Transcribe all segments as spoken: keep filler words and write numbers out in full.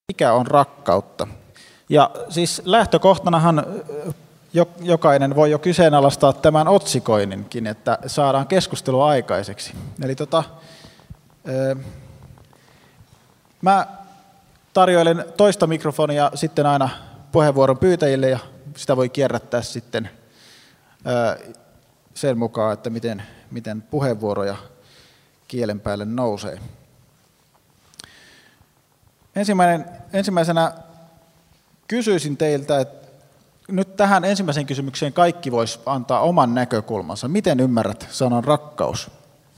Mikä on rakkautta? Ja siis lähtökohtanahan jokainen voi jo kyseenalaistaa tämän otsikoinninkin, että saadaan keskustelua aikaiseksi. Eli tota, mä tarjoilen toista mikrofonia sitten aina puheenvuoron pyytäjille ja sitä voi kierrättää sitten sen mukaan, että miten, miten puheenvuoroja kielen päälle nousee. Ensimmäinen, ensimmäisenä kysyisin teiltä, että nyt tähän ensimmäiseen kysymykseen kaikki vois antaa oman näkökulmansa. Miten ymmärrät sanan rakkaus?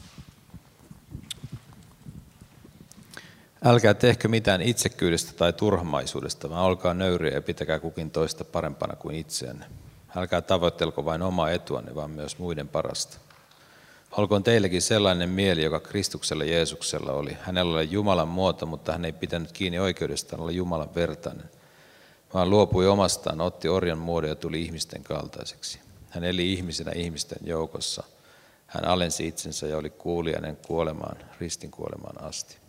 Älkää tehkö mitään itsekyydestä tai turhamaisuudesta, vaan olkaa nöyriä ja pitäkää kukin toista parempana kuin itseänne. Älkää tavoittelko vain omaa etuanne, vaan myös muiden parasta. Olkoon teillekin sellainen mieli, joka Kristuksella Jeesuksella oli. Hänellä oli Jumalan muoto, mutta hän ei pitänyt kiinni oikeudestaan olla Jumalan vertainen, vaan luopui omastaan, otti orjan muodon ja tuli ihmisten kaltaiseksi. Hän eli ihmisenä ihmisten joukossa. Hän alensi itsensä ja oli kuulijainen kuolemaan, ristin kuolemaan asti.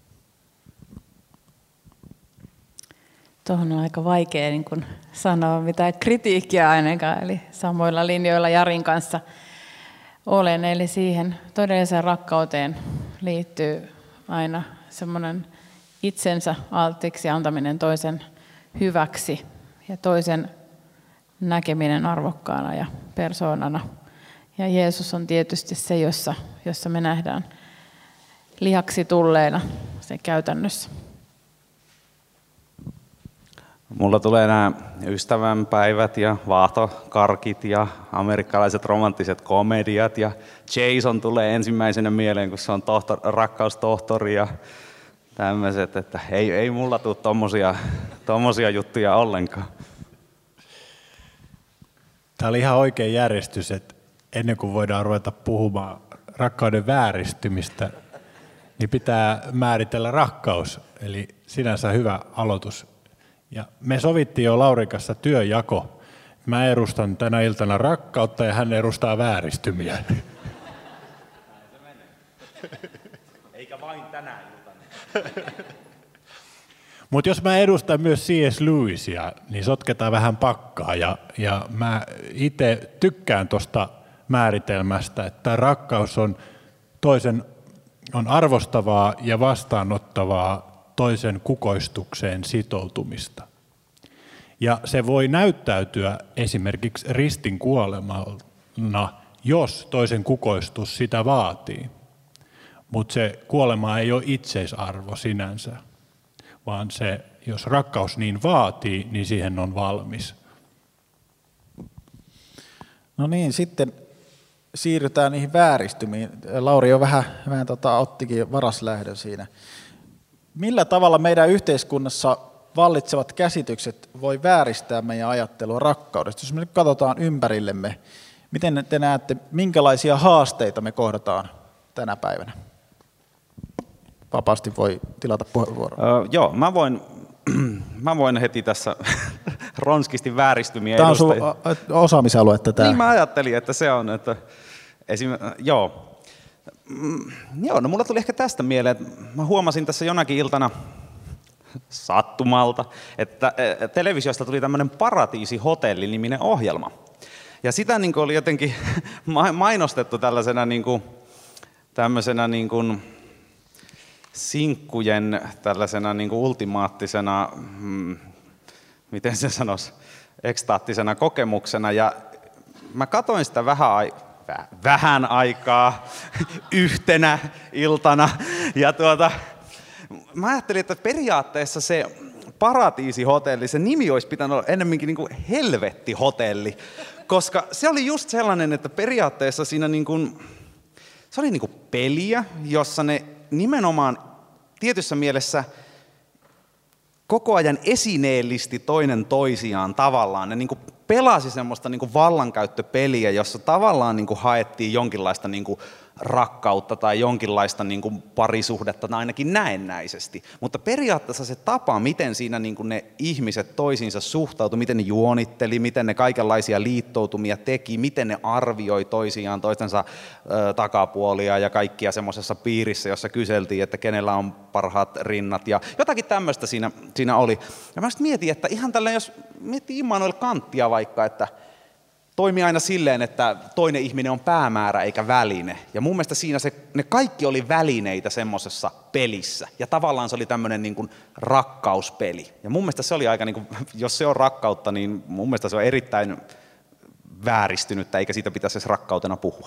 Tuohon on aika vaikea niin kun sanoa mitään kritiikkiä ainakaan, eli samoilla linjoilla Jarin kanssa olen. Eli siihen todelliseen rakkauteen liittyy aina semmoinen itsensä alttiiksi antaminen toisen hyväksi ja toisen näkeminen arvokkaana ja persoonana. Ja Jeesus on tietysti se, jossa, jossa me nähdään lihaksi tulleena se käytännössä. Mulla tulee nämä ystävänpäivät ja vaahtokarkit ja amerikkalaiset romanttiset komediat ja Jason tulee ensimmäisenä mieleen, kun se on tohtor, rakkaustohtori ja tämmöiset, että ei, ei mulla tule tommosia, tommosia juttuja ollenkaan. Tämä oli ihan oikea järjestys, että ennen kuin voidaan ruveta puhumaan rakkauden vääristymistä, niin pitää määritellä rakkaus, eli sinänsä hyvä aloitus. Ja me sovittiin jo Laurin kanssa työnjako. Mä edustan tänä iltana rakkautta ja hän edustaa vääristymiä. Eikä vain tänä iltana. Mutta jos mä edustan myös C S Lewisia, niin sotketaan vähän pakkaa. Ja, ja mä itse tykkään tuosta määritelmästä, että rakkaus on toisen on arvostavaa ja vastaanottavaa toisen kukoistukseen sitoutumista. Ja se voi näyttäytyä esimerkiksi ristin kuolemana, jos toisen kukoistus sitä vaatii. Mutta se kuolema ei ole itseisarvo sinänsä, vaan se, jos rakkaus niin vaatii, niin siihen on valmis. No niin, sitten siirrytään niihin vääristymiin. Lauri jo vähän, vähän tota, ottikin varaslähdön siinä. Millä tavalla meidän yhteiskunnassa vallitsevat käsitykset voi vääristää meidän ajattelua rakkaudesta? Jos me nyt katsotaan ympärillemme, miten te näette, minkälaisia haasteita me kohdataan tänä päivänä? Vapaasti voi tilata puheenvuoron. Öö, joo, mä voin, mä voin heti tässä ronskisti vääristymiä Tämä on sun edustajia. osaamisaluetta tämä. Niin mä ajattelin, että se on, että esim, joo. Mm, joo, no mulla tuli ehkä tästä mieleen, että mä huomasin tässä jonakin iltana sattumalta, että televisiosta tuli tämmöinen Paratiisi-hotelli-niminen ohjelma. Ja sitä niin kuin oli jotenkin mainostettu tällaisena, niin kuin, tämmöisenä niin kuin sinkkujen tällaisena niin kuin ultimaattisena, hmm, miten se sanoisi, ekstaattisena kokemuksena. Ja mä katsoin sitä vähän aikaa. vähän aikaa yhtenä iltana. Ja tuota, mä ajattelin, että periaatteessa se Paratiisi-hotelli, se nimi olisi pitänyt olla ennemminkin niin kuin Helvetti-hotelli, koska se oli just sellainen, että periaatteessa siinä niin kuin, se oli niin kuin peliä, jossa ne nimenomaan tietyssä mielessä koko ajan esineellisti toinen toisiaan tavallaan. Ne niin kuin pelasi semmoista niin kuin vallankäyttöpeliä, jossa tavallaan niin kuin haettiin jonkinlaista niin kuin rakkautta tai jonkinlaista niin kuin parisuhdetta tai ainakin näennäisesti. Mutta periaatteessa se tapa, miten siinä niin kuin ne ihmiset toisiinsa suhtautui, miten ne juonitteli, miten ne kaikenlaisia liittoutumia teki, miten ne arvioi toisiaan toistensa ö, takapuolia ja kaikkia semmoisessa piirissä, jossa kyseltiin, että kenellä on parhaat rinnat ja jotakin tämmöistä siinä, siinä oli. Ja mä sitten mietin, että ihan tällä, jos miettii Immanuel Kantia vaikka, että toimii aina silleen, että toinen ihminen on päämäärä eikä väline. Ja mun mielestä siinä se, ne kaikki oli välineitä semmoisessa pelissä. Ja tavallaan se oli tämmöinen niin kuin rakkauspeli. Ja mun mielestä se oli aika, niin kuin, jos se on rakkautta, niin mun mielestä se on erittäin vääristynyttä, eikä siitä pitäisi edes rakkautena puhua.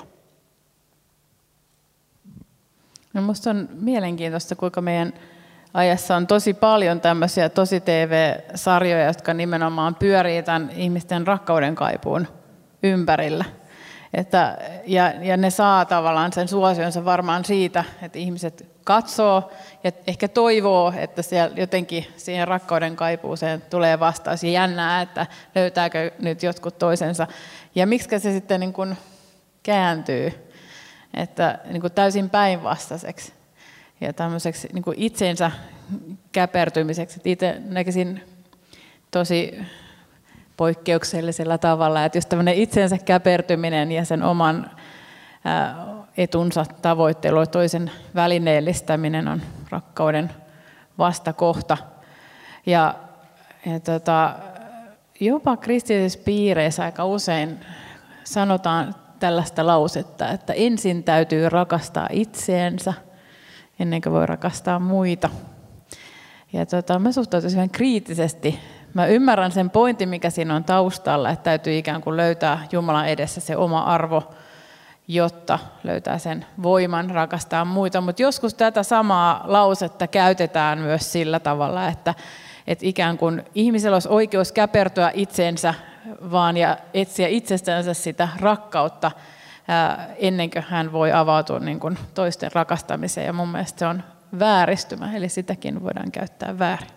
No musta on mielenkiintoista, kuinka meidän ajassa on tosi paljon tämmöisiä tosi T V-sarjoja, jotka nimenomaan pyörii tämän ihmisten rakkauden kaipuun ympärillä. Että, ja, ja ne saa tavallaan sen suosionsa varmaan siitä, että ihmiset katsoo ja ehkä toivoo, että siellä jotenkin siihen rakkauden kaipuuseen tulee vastaus ja jännää, että löytääkö nyt jotkut toisensa. Ja miksi se sitten niin kuin kääntyy, että niin kuin täysin päinvastaiseksi ja tämmöiseksi niin kuin itsensä käpertymiseksi. Itse näkisin tosi poikkeuksellisella tavalla, että jos tämmöinen itsensä käpertyminen ja sen oman etunsa tavoittelu, toisen välineellistäminen on rakkauden vastakohta. Ja, ja tota, jopa kristillisissä piireissä aika usein sanotaan tällaista lausetta, että ensin täytyy rakastaa itseensä, ennen kuin voi rakastaa muita. Ja tota, mä suhtautuisin vähän kriittisesti. Mä ymmärrän sen pointin, mikä siinä on taustalla, että täytyy ikään kuin löytää Jumalan edessä se oma arvo, jotta löytää sen voiman rakastaa muita. Mutta joskus tätä samaa lausetta käytetään myös sillä tavalla, että, että ikään kuin ihmisellä olisi oikeus käpertyä itseensä vaan ja etsiä itsestänsä sitä rakkautta ennen kuin hän voi avautua niin kuin toisten rakastamiseen. Ja mun mielestä se on vääristymä, eli sitäkin voidaan käyttää väärin.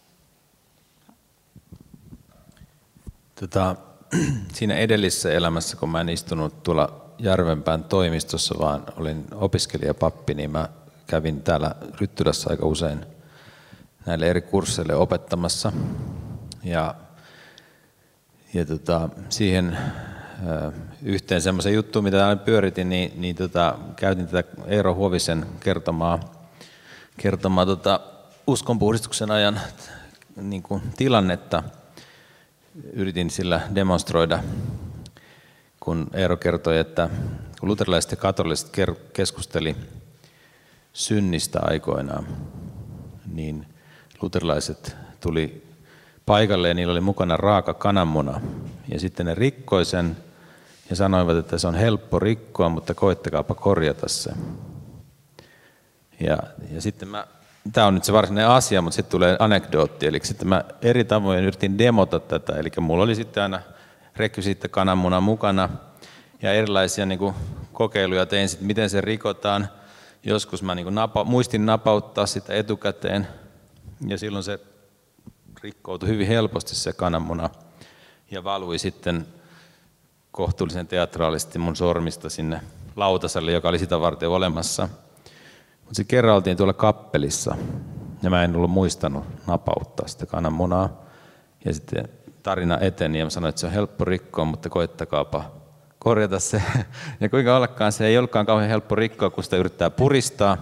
Tota, siinä edellisessä elämässä, kun mä en istunut tuolla Järvenpään toimistossa, vaan olin opiskelijapappi, niin mä kävin täällä Ryttylässä aika usein näille eri kursseille opettamassa. Ja, ja tota, siihen ö, yhteen semmoisen juttuun, mitä täällä pyöritin, niin, niin tota, käytin tätä Eero Huovisen kertomaa, kertomaa tota, uskonpuhdistuksen ajan niin kuin tilannetta. Yritin sillä demonstroida, kun Eero kertoi, että kun luterilaiset ja katoliset keskusteli synnistä aikoinaan, niin luterilaiset tuli paikalle ja niillä oli mukana raaka kananmuna. Ja sitten ne rikkoi sen ja sanoivat, että se on helppo rikkoa, mutta koettakaapa korjata se. Ja, ja sitten mä, tämä on nyt se varsinainen asia, mutta sitten tulee anekdootti. Eli sitten mä eri tavoin yritin demota tätä. Eli mulla oli sitten aina rekvisiitta kananmuna mukana ja erilaisia niin kuin kokeiluja tein sitten, miten se rikotaan. Joskus mä niin kuin napa, muistin napauttaa sitä etukäteen ja silloin se rikkoutui hyvin helposti se kananmuna ja valui sitten kohtuullisen teatraalisesti mun sormista sinne lautaselle, joka oli sitä varten olemassa. Mutta sitten kerran oltiin tuolla kappelissa ja mä en ollut muistanut napauttaa sitä kananmunaa. Ja sitten tarina eteni ja mä sanoin, että se on helppo rikkoa, mutta koettakaapa korjata se. Ja kuinka ollakaan se ei ollutkaan kauhean helppo rikkoa, kun sitä yrittää puristaa.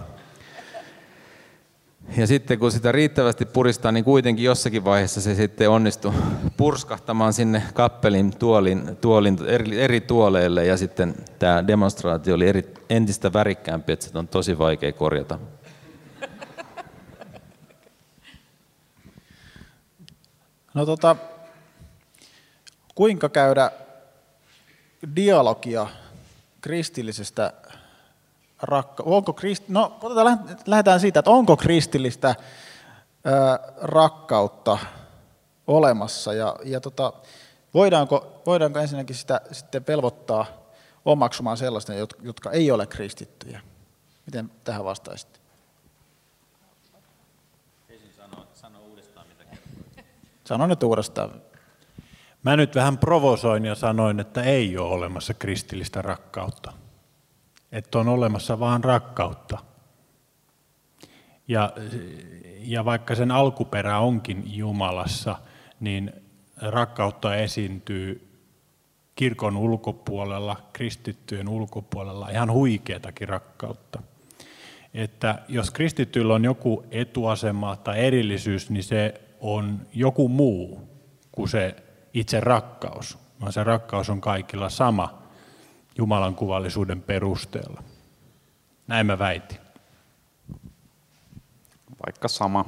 Ja sitten kun sitä riittävästi puristaa, niin kuitenkin jossakin vaiheessa se sitten onnistui purskahtamaan sinne kappelin tuolin, tuolin eri, eri tuoleille. Ja sitten tämä demonstraatio oli eri, entistä värikkäämpi, että se on tosi vaikea korjata. No tota, kuinka käydä dialogia kristillisestä rakkaudesta? Onko krist... No, otetaan, lähdetään siitä, että onko kristillistä ää, rakkautta olemassa ja, ja tota, voidaanko, voidaanko ensinnäkin sitä sitten velvoittaa omaksumaan sellaista, jotka ei ole kristittyjä? Miten tähän vastaisitte? Sano nyt uudestaan. Mä nyt vähän provosoin ja sanoin, että ei ole olemassa kristillistä rakkautta. että on olemassa vaan rakkautta. Ja, ja vaikka sen alkuperä onkin Jumalassa, niin rakkautta esiintyy kirkon ulkopuolella, kristittyjen ulkopuolella, ihan huikeatakin rakkautta. Että jos kristittyillä on joku etuasema tai erillisyys, niin se on joku muu kuin se itse rakkaus, vaan se rakkaus on kaikilla sama Jumalan kuvallisuuden perusteella. Näin mä väitin. Vaikka sama.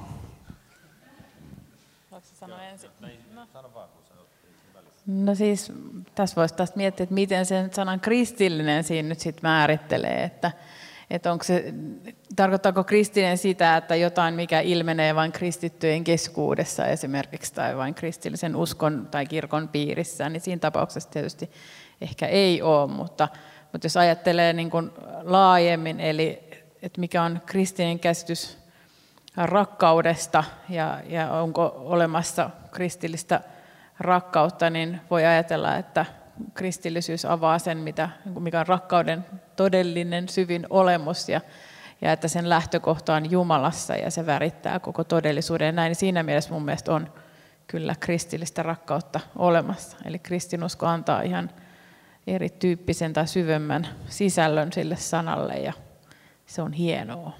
No siis tässä voisi taas miettiä, että miten sen sanan kristillinen siinä nyt sitten määrittelee, että, että onko se, tarkoittaako kristillinen sitä, että jotain mikä ilmenee vain kristittyjen keskuudessa esimerkiksi tai vain kristillisen uskon tai kirkon piirissä, niin siinä tapauksessa tietysti ehkä ei ole, mutta, mutta jos ajattelee niin kuin laajemmin, eli että mikä on kristillinen käsitys rakkaudesta ja, ja onko olemassa kristillistä rakkautta, niin voi ajatella, että kristillisyys avaa sen, mitä, mikä on rakkauden todellinen syvin olemus ja, ja että sen lähtökohta on Jumalassa ja se värittää koko todellisuuden. Ja näin siinä mielessä mun mielestä on kyllä kristillistä rakkautta olemassa. Eli kristinusko antaa ihan erityyppisen tai syvemmän sisällön sille sanalle ja se on hienoa.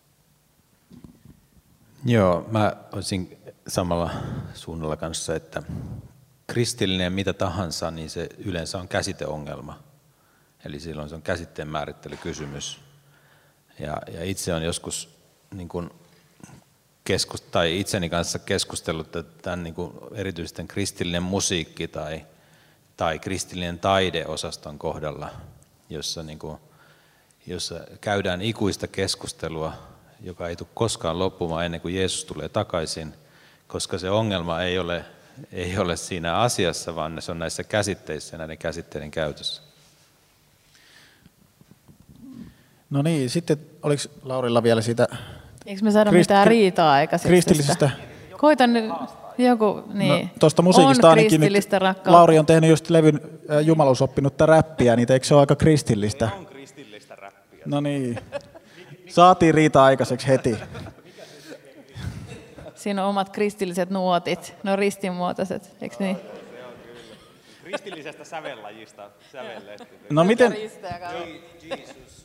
Joo, mä olisin samalla suunnalla kanssa, että kristillinen mitä tahansa, niin se yleensä on käsiteongelma. Eli silloin se on käsitteen määrittelykysymys. Ja, ja itse on joskus niin kuin keskust, tai itseni kanssa keskustellut, että tämän niin kuin erityisesti kristillinen musiikki tai, tai kristillinen taideosaston kohdalla, jossa, niin kuin, jossa käydään ikuista keskustelua, joka ei tule koskaan loppumaan ennen kuin Jeesus tulee takaisin, koska se ongelma ei ole, ei ole siinä asiassa, vaan se on näissä käsitteissä ja näiden käsitteiden käytössä. No niin, sitten oliko Laurilla vielä siitä eikö me saada krist- mitään riitaa aikaiseksi? kristillisestä? Koitan nyt joku, niin. No, tuosta musiikista on ainakin nyt Lauri on tehnyt just levyn äh, jumaluusoppinutta räppiä, niin eikö se ole aika kristillistä? Se on kristillistä räppiä. No niin, saatiin riita aikaiseksi heti. Siinä on omat kristilliset nuotit, ne on ristinmuotoiset, eikö niin? Kristillisestä sävellajista sävelletty. No miten? Jeesus.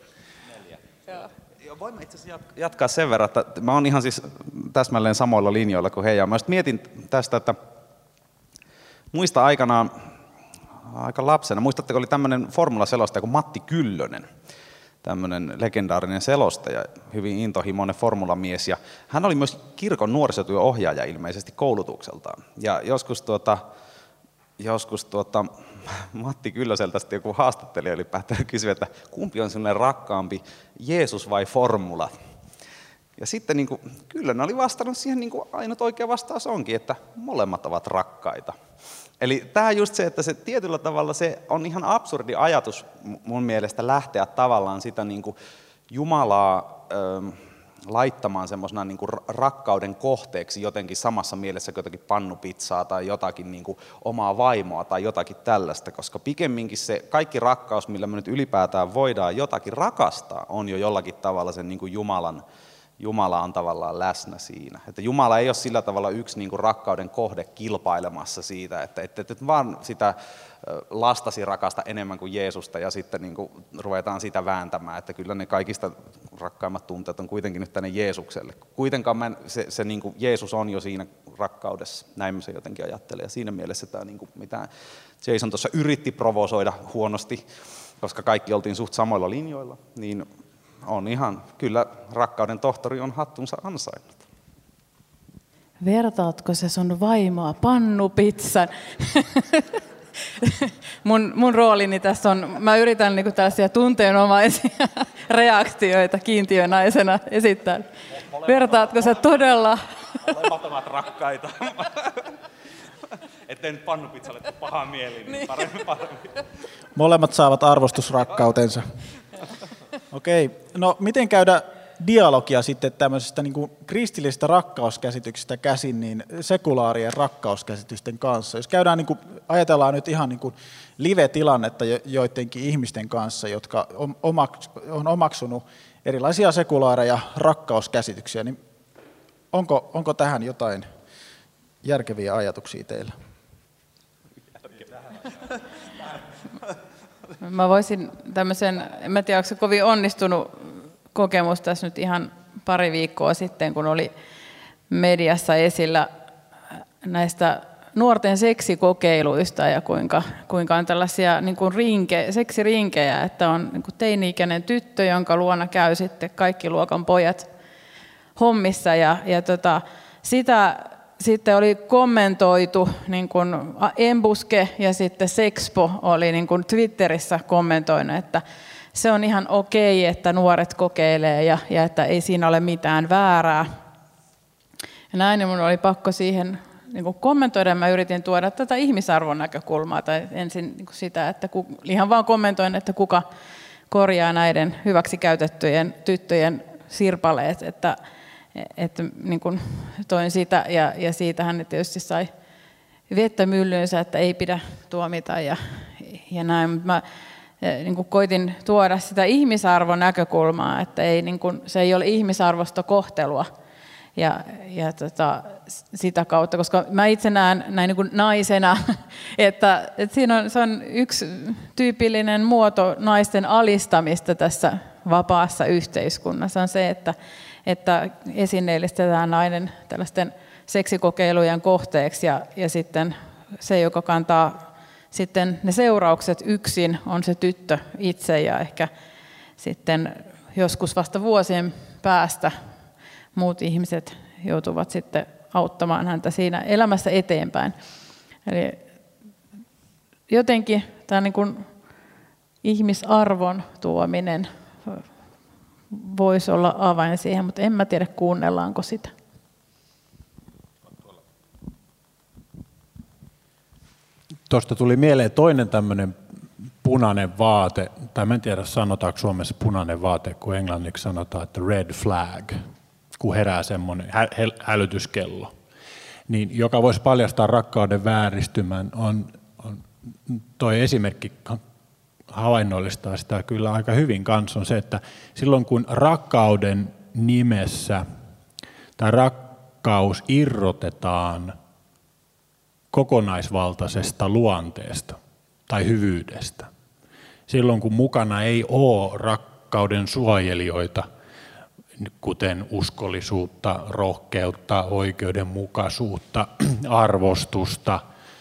Voimme itse asiassa jatkaa sen verran, että mä oon ihan siis täsmälleen samoilla linjoilla kuin he. Ja mä mietin tästä, että muista aikanaan aika lapsena, muistatteko, oli tämmöinen formulaselostaja kuin Matti Kyllönen, tämmöinen legendaarinen selostaja, hyvin intohimoinen formulamies. Ja hän oli myös kirkon nuorisotyöohjaaja ilmeisesti koulutukseltaan. Ja joskus tuota, joskus tuota, Matti Kyllöseltä sitten joku haastattelija oli päättänyt kysyä, että kumpi on sellainen rakkaampi, Jeesus vai formula? Ja sitten niin kuin, Kyllönen oli vastannut siihen, niin kuin ainut oikea vastaus onkin, että molemmat ovat rakkaita. Eli tämä just se, että se tietyllä tavalla se on ihan absurdi ajatus mun mielestä lähteä tavallaan sitä niin kuin Jumalaa ö, laittamaan semmoisena niin kuin rakkauden kohteeksi jotenkin samassa mielessä kuin jotakin pannupizzaa tai jotakin niin kuin omaa vaimoa tai jotakin tällaista, koska pikemminkin se kaikki rakkaus, millä me nyt ylipäätään voidaan jotakin rakastaa, on jo jollakin tavalla sen niin kuin Jumalan, Jumala on tavallaan läsnä siinä. Että Jumala ei ole sillä tavalla yksi niin kuin rakkauden kohde kilpailemassa siitä, että et, et, et vaan sitä lastasi rakasta enemmän kuin Jeesusta ja sitten niin kuin ruvetaan sitä vääntämään, että kyllä ne kaikista rakkaimmat tunteet on kuitenkin nyt tänne Jeesukselle. Kuitenkaan mä en, se, se niin kuin Jeesus on jo siinä rakkaudessa, näin mä se jotenkin ajattelen. Ja siinä mielessä tämä, niin kuin, mitä Jason tuossa yritti provosoida huonosti, koska kaikki oltiin suht samoilla linjoilla, niin on ihan, kyllä rakkauden tohtori on hattunsa ansainnut. Vertaatko se sun vaimoa pannupizzan? mun, mun roolini tässä on, mä yritän niinku tällaisia tunteenomaisia reaktioita kiintiönaisena esittää. Vertaatko se todella? Molemmat ovat rakkaita. Ettei nyt pannupizzalle tule paha mieli, niin paremmin paremmin. Molemmat saavat arvostusrakkautensa. Okei, no miten käydä dialogia sitten tämmöisestä niin kuin kristillisestä rakkauskäsityksestä käsin niin sekulaarien rakkauskäsitysten kanssa. Jos käydään, niin kuin, ajatellaan nyt ihan niin kuin live-tilannetta joidenkin ihmisten kanssa, jotka on, omaks, on omaksunut erilaisia sekulaareja rakkauskäsityksiä, niin onko, onko tähän jotain järkeviä ajatuksia teillä? Mä voisin tämmöisen, en mä tiedä, onko se kovin onnistunut kokemus tässä nyt ihan pari viikkoa sitten, kun oli mediassa esillä näistä nuorten seksikokeiluista ja kuinka, kuinka on tällaisia niin kuin rinke, seksirinkejä, että on niin kuin teini-ikäinen tyttö, jonka luona käy sitten kaikki luokan pojat hommissa ja, ja tota, sitä sitten oli kommentoitu, niin kuin Embuske ja sitten Sexpo oli niin kuin Twitterissä kommentoinut, että se on ihan okei, että nuoret kokeilee ja, ja että ei siinä ole mitään väärää. Ja näin, niin minun oli pakko siihen niin kuin kommentoida. Mä yritin tuoda tätä ihmisarvon näkökulmaa, tai ensin niin kuin sitä, että ku, ihan vaan kommentoin, että kuka korjaa näiden hyväksikäytettyjen tyttöjen sirpaleet, että, että niin kuin toin sitä, ja, ja siitähän ne tietysti sai vettä myllyynsä, että ei pidä tuomita ja, ja näin. Mä niin kuin koitin tuoda sitä ihmisarvon näkökulmaa, että ei, niin kuin, se ei ole ihmisarvosta kohtelua. Ja, ja tota, sitä kautta, koska mä itse näen näin niin kuin naisena, että, että siinä on, se on yksi tyypillinen muoto naisten alistamista tässä vapaassa yhteiskunnassa, on se, että, että esineellistetään nainen tällaisten seksikokeilujen kohteeksi ja, ja sitten se, joka kantaa sitten ne seuraukset yksin, on se tyttö itse ja ehkä sitten joskus vasta vuosien päästä muut ihmiset joutuvat sitten auttamaan häntä siinä elämässä eteenpäin. Eli jotenkin tämä niin kuin ihmisarvon tuominen voisi olla avain siihen, mutta en mä tiedä kuunnellaanko sitä. Tuosta tuli mieleen toinen tämmöinen punainen vaate, tai mä en tiedä sanotaanko Suomessa punainen vaate, kun englanniksi sanotaan, että red flag, kun herää semmoinen hä- hälytyskello, niin joka voisi paljastaa rakkauden vääristymän, on, on toi esimerkki havainnollistaa sitä kyllä aika hyvin kanssa, on se, että silloin kun rakkauden nimessä tai rakkaus irrotetaan kokonaisvaltaisesta luonteesta tai hyvyydestä, silloin kun mukana ei ole rakkauden suojelijoita, kuten uskollisuutta, rohkeutta, oikeudenmukaisuutta, arvostusta,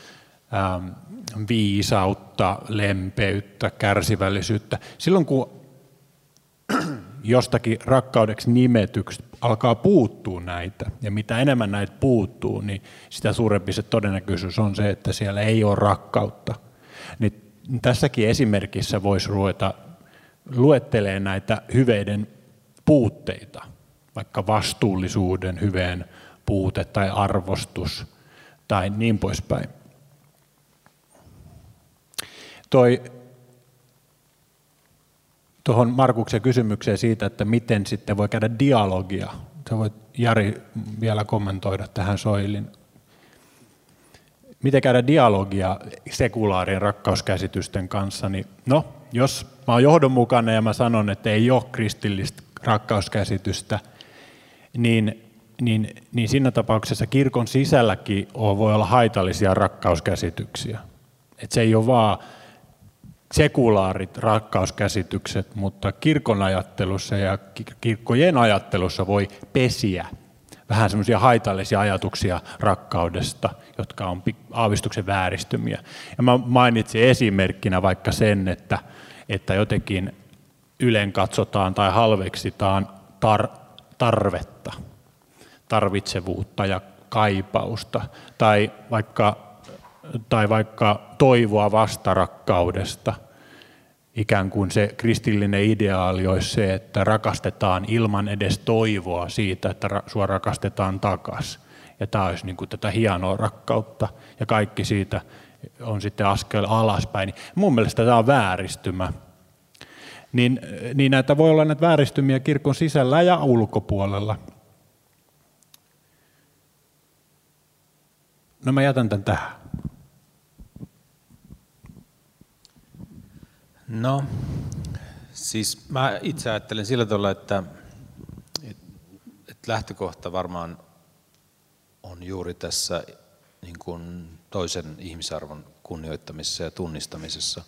viisautta, lempeyttä, kärsivällisyyttä. Silloin kun jostakin rakkaudeksi nimetyksi alkaa puuttua näitä, ja mitä enemmän näitä puuttuu, niin sitä suurempi se todennäköisyys on se, että siellä ei ole rakkautta. Niin tässäkin esimerkissä voisi ruveta luettelemaan näitä hyveiden puutteita, vaikka vastuullisuuden hyveen puute tai arvostus tai niin poispäin. Toi tuohon Markuksen kysymykseen siitä, että miten sitten voi käydä dialogia. Sä voit, Jari, vielä kommentoida tähän Soilin. Miten käydä dialogia sekulaarien rakkauskäsitysten kanssa? Niin, no, jos mä oon johdonmukainen ja mä sanon, että ei ole kristillistä rakkauskäsitystä, niin, niin, niin siinä tapauksessa kirkon sisälläkin voi olla haitallisia rakkauskäsityksiä. Et se ei ole vaan sekulaarit rakkauskäsitykset, mutta kirkon ajattelussa ja kirkkojen ajattelussa voi pesiä vähän semmoisia haitallisia ajatuksia rakkaudesta, jotka on aavistuksen vääristymiä. Ja mä mainitsin esimerkkinä vaikka sen, että, että jotenkin ylen katsotaan tai halveksitaan tar- tarvetta, tarvitsevuutta ja kaipausta, tai vaikka, tai vaikka toivoa vastarakkaudesta. Ikään kuin se kristillinen ideaali olisi se, että rakastetaan ilman edes toivoa siitä, että sua rakastetaan takaisin. Ja tämä olisi niin kuin tätä hienoa rakkautta, ja kaikki siitä on sitten askel alaspäin. Mun mielestä tämä on vääristymä. Niin, niin näitä voi olla näitä vääristymiä kirkon sisällä ja ulkopuolella. No mä jätän tämän tähän. No, siis mä itse ajattelen sillä tavalla, että, että lähtökohta varmaan on juuri tässä niin kuin toisen ihmisarvon kunnioittamisessa ja tunnistamisessa.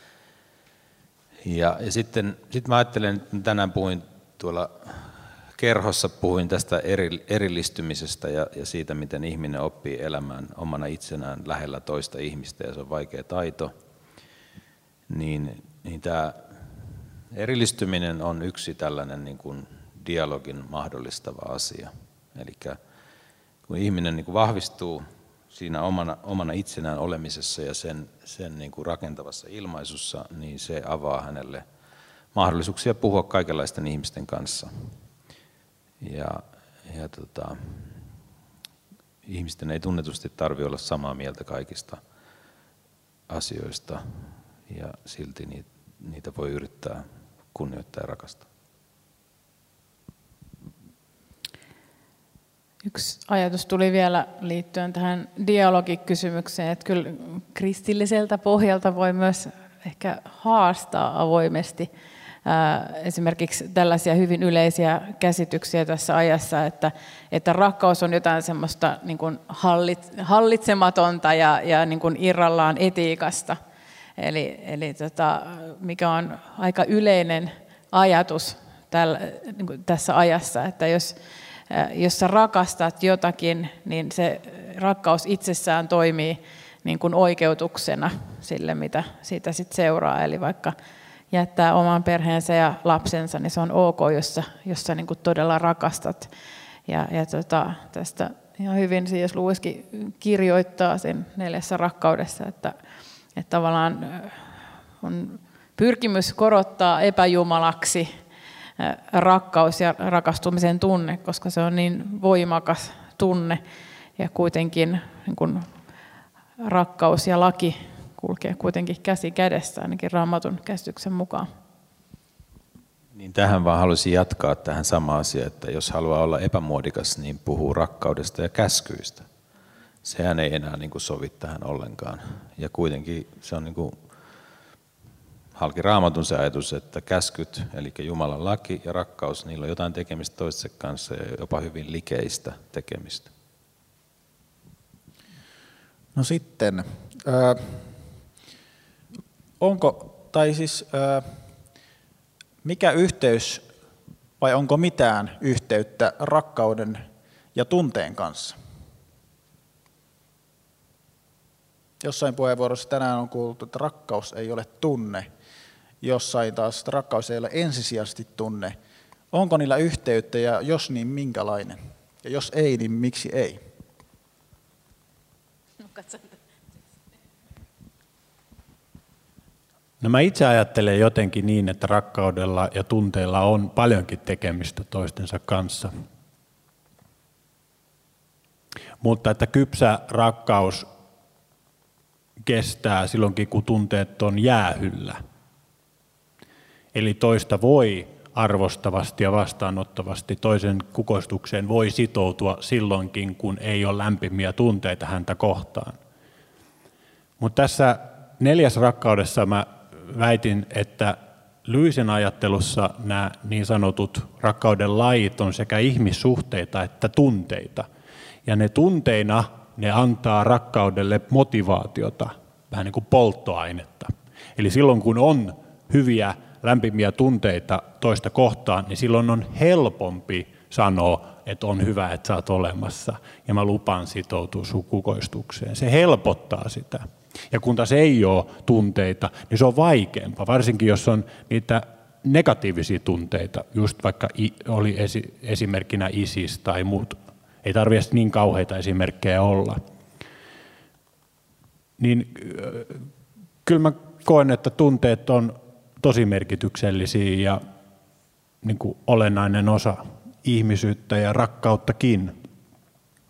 Ja, ja sitten sit mä ajattelen, että tänään puhuin tuolla kerhossa, puhuin tästä eri, erillistymisestä ja, ja siitä, miten ihminen oppii elämään omana itsenään lähellä toista ihmistä, ja se on vaikea taito. Niin, niin tämä erillistyminen on yksi tällainen niin kuin dialogin mahdollistava asia. Eli kun ihminen niin kuin vahvistuu siinä omana, omana itsenään olemisessa ja sen, sen niin kuin rakentavassa ilmaisussa, niin se avaa hänelle mahdollisuuksia puhua kaikenlaisten ihmisten kanssa. Ja, ja tota, ihmisten ei tunnetusti tarvitse olla samaa mieltä kaikista asioista, ja silti niitä, niitä voi yrittää kunnioittaa ja rakastaa. Yksi ajatus tuli vielä liittyen tähän dialogikysymykseen, että kyllä kristilliseltä pohjalta voi myös ehkä haastaa avoimesti esimerkiksi tällaisia hyvin yleisiä käsityksiä tässä ajassa, että, että rakkaus on jotain semmoista niin kuin hallitsematonta ja, ja niin kuin irrallaan etiikasta. Eli, eli tota, mikä on aika yleinen ajatus tällä, niin kuin tässä ajassa, että jos, jos sä rakastat jotakin, niin se rakkaus itsessään toimii niin kuin oikeutuksena sille, mitä siitä sit seuraa. Eli vaikka jättää oman perheensä ja lapsensa, niin se on ok, jos sä, jos sä niin kuin todella rakastat. Ja, ja tota, tästä ihan hyvin C S. Lewiskin kirjoittaa sen neljässä rakkaudessa, että, että tavallaan on pyrkimys korottaa epäjumalaksi rakkaus ja rakastumisen tunne, koska se on niin voimakas tunne ja kuitenkin niin kuin rakkaus ja laki kulkee kuitenkin käsi kädessä, ainakin Raamatun käsityksen mukaan. Niin tähän vaan haluaisin jatkaa tähän samaan asiaan, että jos haluaa olla epämuodikas, niin puhuu rakkaudesta ja käskyistä. Sehän ei enää niin kuin sovi tähän ollenkaan. Ja kuitenkin se on niin kuin halki Raamatun se ajatus, että käskyt, eli Jumalan laki ja rakkaus, niillä on jotain tekemistä toistensa kanssa ja jopa hyvin likeistä tekemistä. No sitten, äh, onko, tai siis äh, mikä yhteys vai onko mitään yhteyttä rakkauden ja tunteen kanssa? Jossain puheenvuorossa tänään on kuultu, että rakkaus ei ole tunne, jossain taas, että rakkaus ei ole ensisijaisesti tunne. Onko niillä yhteyttä ja jos niin, minkälainen? Ja jos ei, niin miksi ei? No mä itse ajattelen jotenkin niin, että rakkaudella ja tunteilla on paljonkin tekemistä toistensa kanssa. Mutta että kypsä rakkaus kestää silloinkin, kun tunteet on jäähyllä. Eli toista voi arvostavasti ja vastaanottavasti toisen kukoistukseen voi sitoutua silloinkin, kun ei ole lämpimiä tunteita häntä kohtaan. Mutta tässä neljäs rakkaudessa mä väitin, että Lewisen ajattelussa nämä niin sanotut rakkauden lajit on sekä ihmissuhteita että tunteita. Ja ne tunteina ne antaa rakkaudelle motivaatiota, vähän niin kuin polttoainetta. Eli silloin kun on hyviä lämpimiä tunteita toista kohtaan, niin silloin on helpompi sanoa, että on hyvä, että sä oot olemassa ja mä lupaan sitoutua sun kukoistukseen. Se helpottaa sitä. Ja kun taas ei ole tunteita, niin se on vaikeampaa, varsinkin jos on niitä negatiivisia tunteita, just vaikka oli esimerkkinä ISIS tai muut. Ei tarvitse niin kauheita esimerkkejä olla. Niin kyllä mä koen, että tunteet on tosi merkityksellisiä ja niin kuin olennainen osa ihmisyyttä ja rakkauttakin.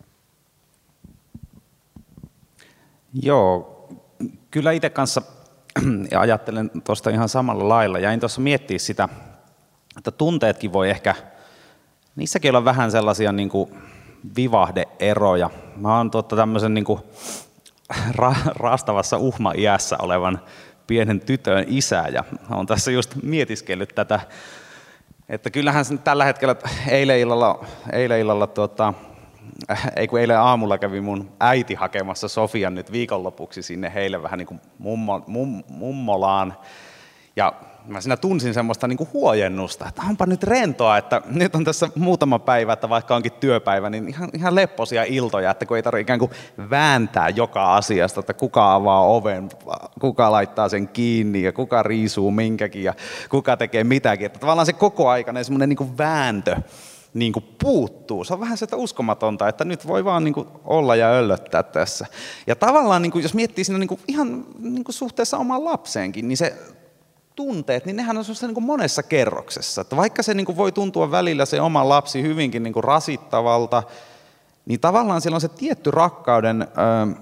Joo, kyllä itse kanssa ja ajattelen tuosta ihan samalla lailla. Jäin tuossa miettiä sitä, että tunteetkin voi ehkä, niissäkin olla vähän sellaisia niin kuin vivahde-eroja. Mä oon tuotta tämmöisen niin kuin ra- raastavassa uhma-iässä olevan pienen tytön isä, ja olen tässä just mietiskellyt tätä, että kyllähän se tällä hetkellä eilen illalla, eilen illalla tuota, ei kun eilen aamulla kävi mun äiti hakemassa Sofian nyt viikonlopuksi sinne heille vähän niin kuin mummo, mum, mummolaan, ja mä siinä tunsin semmoista niin kuin huojennusta, että onpa nyt rentoa, että nyt on tässä muutama päivä, että vaikka onkin työpäivä, niin ihan, ihan lepposia iltoja, että kun ei tarvitse ikään kuin vääntää joka asiasta, että kuka avaa oven, kuka laittaa sen kiinni ja kuka riisuu minkäkin ja kuka tekee mitäkin. Että tavallaan se koko aikainen semmoinen niin kuin vääntö niin kuin puuttuu. Se on vähän sitä uskomatonta, että nyt voi vaan niin kuin olla ja öllöttää tässä. Ja tavallaan niin kuin, jos miettii siinä niin kuin ihan niin kuin suhteessa omaan lapseenkin, niin se tunteet, niin nehän on semmoisessa niin kuin monessa kerroksessa. Että vaikka se niin kuin voi tuntua välillä se oma lapsi hyvinkin niin kuin rasittavalta, niin tavallaan siellä on se tietty rakkauden ö,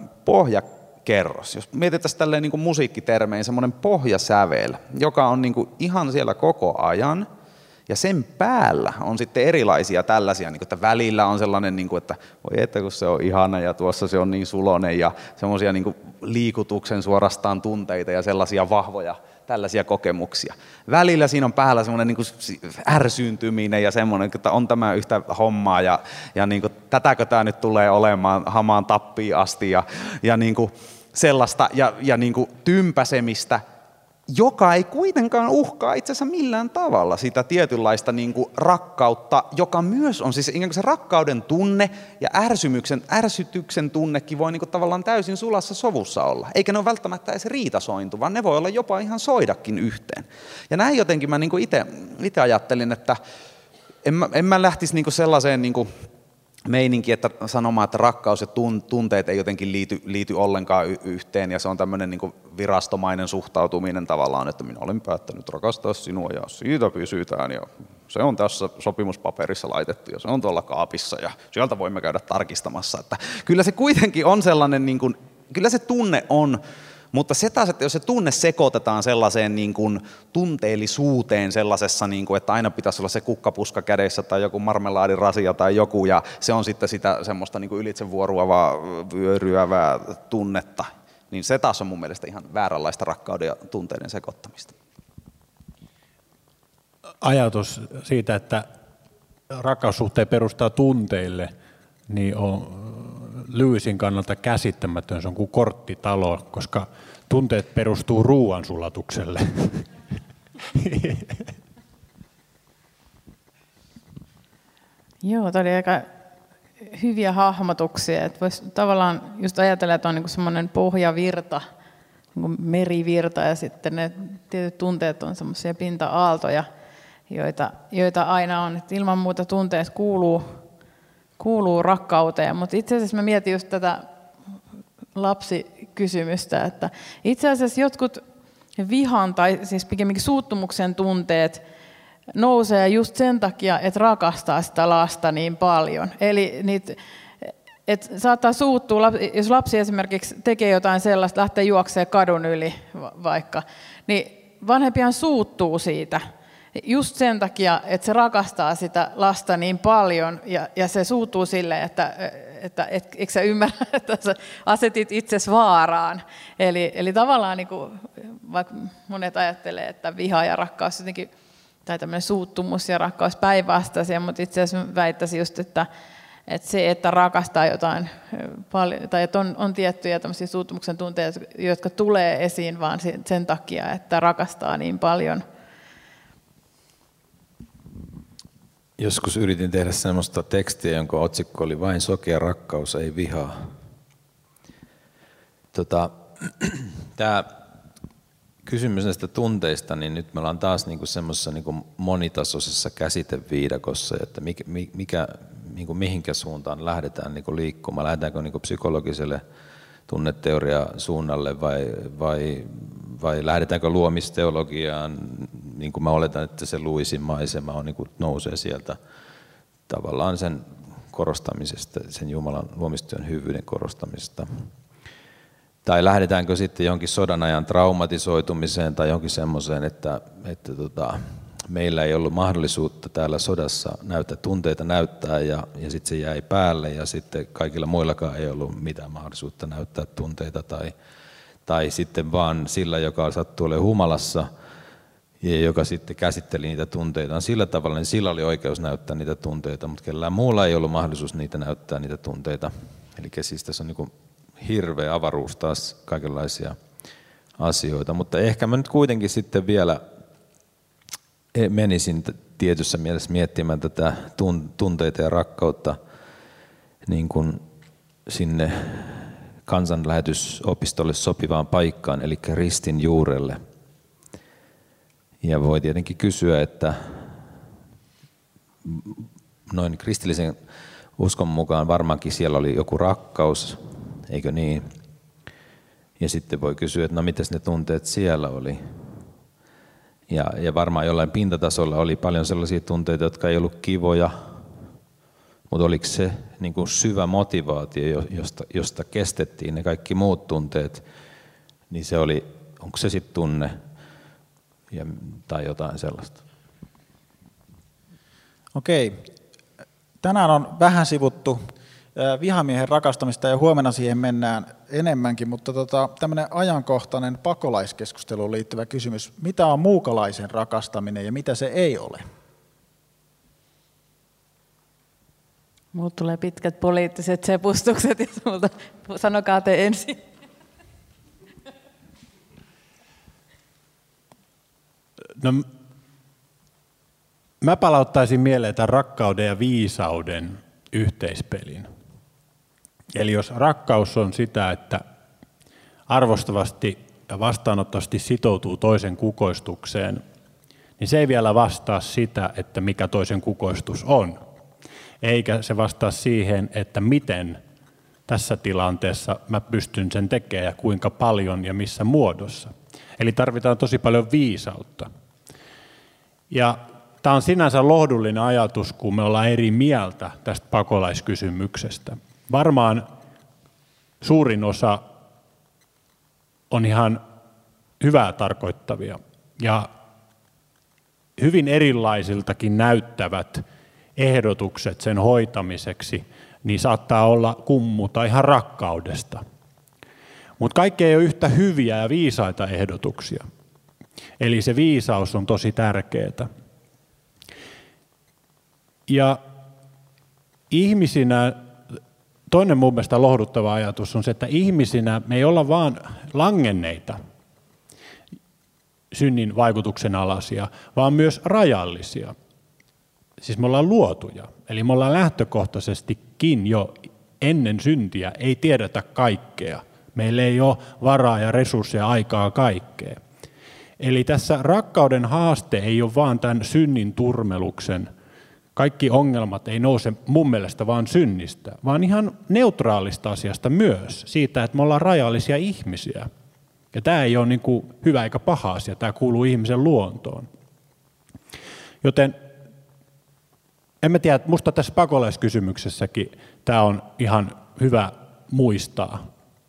pohjakerros. Jos mietitään tälleen niin kuin musiikkitermein, semmoinen pohjasävel, joka on niin kuin ihan siellä koko ajan, ja sen päällä on sitten erilaisia tällaisia, niin kuin, että välillä on sellainen, niin kuin, että voi että kun se on ihana ja tuossa se on niin sulonen ja semmoisia niin kuin liikutuksen suorastaan tunteita ja sellaisia vahvoja tällaisia kokemuksia. Välillä siinä on päällä semmoinen niin kuin ärsyyntyminen ja semmoinen, että on tämä yhtä hommaa ja, ja niin kuin, tätäkö tämä nyt tulee olemaan hamaan tappiin asti ja, ja niin kuin sellaista ja, ja niin kuin tympäsemistä, joka ei kuitenkaan uhkaa itse asiassa millään tavalla sitä tietynlaista niin kuin rakkautta, joka myös on siis ikään kuin se rakkauden tunne ja ärsymyksen, ärsytyksen tunnekin voi niin kuin tavallaan täysin sulassa sovussa olla. Eikä ne ole välttämättä edes riitasointu, vaan ne voi olla jopa ihan soidakin yhteen. Ja näin jotenkin mä niin kuin itse, itse ajattelin, että en mä, en mä lähtisi niin kuin sellaiseen niin kuin meininki, että sanomaan, että rakkaus ja tunteet ei jotenkin liity, liity ollenkaan yhteen ja se on tämmöinen niin kuin virastomainen suhtautuminen tavallaan, että minä olen päättänyt rakastaa sinua ja siitä pysytään ja se on tässä sopimuspaperissa laitettu ja se on tuolla kaapissa ja sieltä voimme käydä tarkistamassa. Että kyllä se kuitenkin on sellainen, niin kuin, kyllä se tunne on, mutta se taas, että jos se tunne sekoitetaan sellaiseen niin kuin tunteellisuuteen sellaisessa, niin kuin, että aina pitäisi olla se kukkapuska kädessä tai joku marmelaadirasia tai joku, ja se on sitten sitä semmoista niin kuin ylitsevuoruavaa, vyöryävää tunnetta, niin se taas on mun mielestä ihan vääränlaista rakkauden ja tunteiden sekoittamista. Ajatus siitä, että rakkaussuhteen perustaa tunteille, niin on Lewisin kannalta käsittämätön, se on kuin korttitalo, koska tunteet perustuu ruoansulatukselle. Joo, tämä oli aika hyviä hahmotuksia. Että voisi tavallaan just ajatella, että on niin semmoinen pohjavirta, niin kuin merivirta, ja sitten ne tietyt tunteet on semmoisia pinta-aaltoja, joita, joita aina on. Että ilman muuta tunteet kuuluu kuuluu rakkauteen, mutta itse asiassa mä mietin just tätä lapsikysymystä, että itse asiassa jotkut vihan tai siis pikemminkin suuttumuksen tunteet nousee just sen takia, että rakastaa sitä lasta niin paljon. Eli niitä, et saattaa suuttua, jos lapsi esimerkiksi tekee jotain sellaista, lähtee juoksemaan kadun yli vaikka, niin vanhempihan suuttuu siitä. Just sen takia, että se rakastaa sitä lasta niin paljon ja, ja se suuttuu sille, että, että et, eikö sä ymmärrä, että sä asetit itsesi vaaraan. Eli, eli tavallaan niin kuin, vaikka monet ajattelee, että viha ja rakkaus jotenkin, tai tämmöinen suuttumus ja rakkaus päinvastaisia, mutta itse asiassa väittäisin just, että, että se, että rakastaa jotain paljon, tai että on, on tiettyjä tämmöisiä suuttumuksen tunteita, jotka tulee esiin vaan sen takia, että rakastaa niin paljon. Joskus yritin tehdä semmoista tekstiä, jonka otsikko oli vain sokea rakkaus, ei vihaa. Tota, tämä kysymys näistä tunteista, niin nyt me ollaan taas niinku semmoisessa niinku monitasoisessa käsiteviidakossa, että mikä, mikä, niinku mihinkä suuntaan lähdetään niinku liikkumaan. Lähdetäänkö niinku psykologiselle tunneteoria suunnalle vai, vai, vai lähdetäänkö luomisteologiaan, niin kuin mä oletan, että se Lewisin maisema on, niin kuin nousee sieltä tavallaan sen korostamisesta, sen Jumalan luomistyön hyvyyden korostamisesta. Tai lähdetäänkö sitten jonkin sodan ajan traumatisoitumiseen tai jonkin semmoiseen, että, että tota, meillä ei ollut mahdollisuutta täällä sodassa näyttää tunteita näyttää ja, ja sitten se jäi päälle ja sitten kaikilla muillakaan ei ollut mitään mahdollisuutta näyttää tunteita tai, tai sitten vaan sillä, joka sattui olemaan humalassa ja joka sitten käsitteli niitä tunteita sillä tavalla, niin sillä oli oikeus näyttää niitä tunteita, mutta kellään muulla ei ollut mahdollisuus niitä näyttää niitä tunteita. Eli siis tässä on niin kuin hirveä avaruus taas kaikenlaisia asioita, mutta ehkä mä nyt kuitenkin sitten vielä menisin tietyssä mielessä miettimään tätä tunteita ja rakkautta niin kuin sinne kansanlähetysopistolle sopivaan paikkaan, eli ristin juurelle. Ja voi tietenkin kysyä, että noin kristillisen uskon mukaan varmaankin siellä oli joku rakkaus, eikö niin? Ja sitten voi kysyä, että no mitäs ne tunteet siellä oli? Ja, ja varmaan jollain pintatasolla oli paljon sellaisia tunteita, jotka ei ollut kivoja, mutta oliko se niin kuin syvä motivaatio, josta, josta kestettiin ne kaikki muut tunteet, niin se oli, onko se sitten tunne ja, tai jotain sellaista? Okei. Tänään on vähän sivuttu vihamiehen rakastamista ja huomenna siihen mennään enemmänkin, mutta tota, tämmöinen ajankohtainen pakolaiskeskusteluun liittyvä kysymys. Mitä on muukalaisen rakastaminen ja mitä se ei ole? Muut tulee pitkät poliittiset sepustukset ja multa, sanokaa te ensin. No, mä palauttaisin mieleen tämän rakkauden ja viisauden yhteispelin. Eli jos rakkaus on sitä, että arvostavasti ja vastaanottavasti sitoutuu toisen kukoistukseen, niin se ei vielä vastaa sitä, että mikä toisen kukoistus on. Eikä se vastaa siihen, että miten tässä tilanteessa mä pystyn sen tekemään ja kuinka paljon ja missä muodossa. Eli tarvitaan tosi paljon viisautta. Ja tämä on sinänsä lohdullinen ajatus, kun me ollaan eri mieltä tästä pakolaiskysymyksestä. Varmaan suurin osa on ihan hyvää tarkoittavia ja hyvin erilaisiltakin näyttävät ehdotukset sen hoitamiseksi, niin saattaa olla kummuta ihan rakkaudesta. Mutta kaikki ei ole yhtä hyviä ja viisaita ehdotuksia. Eli se viisaus on tosi tärkeää. Ja ihmisinä, toinen mun mielestä lohduttava ajatus on se, että ihmisinä me ei olla vaan langenneita, synnin vaikutuksen alaisia, vaan myös rajallisia. Siis me ollaan luotuja, eli me ollaan lähtökohtaisestikin jo ennen syntiä, ei tiedetä kaikkea. Meillä ei ole varaa ja resursseja aikaa kaikkea. Eli tässä rakkauden haaste ei ole vaan tämän synnin turmeluksen. Kaikki ongelmat ei nouse mun mielestä vaan synnistä, vaan ihan neutraalista asiasta myös, siitä, että me ollaan rajallisia ihmisiä. Ja tämä ei ole niin kuin hyvä eikä paha asia, tämä kuuluu ihmisen luontoon. Joten en mä tiedä, musta tässä pakolaiskysymyksessäkin tämä on ihan hyvä muistaa,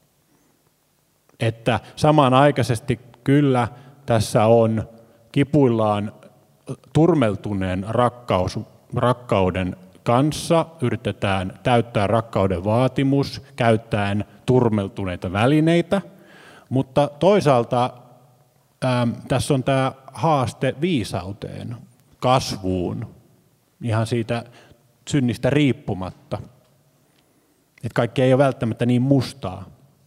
että samanaikaisesti kyllä tässä on kipuillaan turmeltuneen rakkaus, rakkauden kanssa, yritetään täyttää rakkauden vaatimus, käyttäen turmeltuneita välineitä, mutta toisaalta ähm, tässä on tämä haaste viisauteen, kasvuun, ihan siitä synnistä riippumatta. Että kaikki ei ole välttämättä niin mustaa.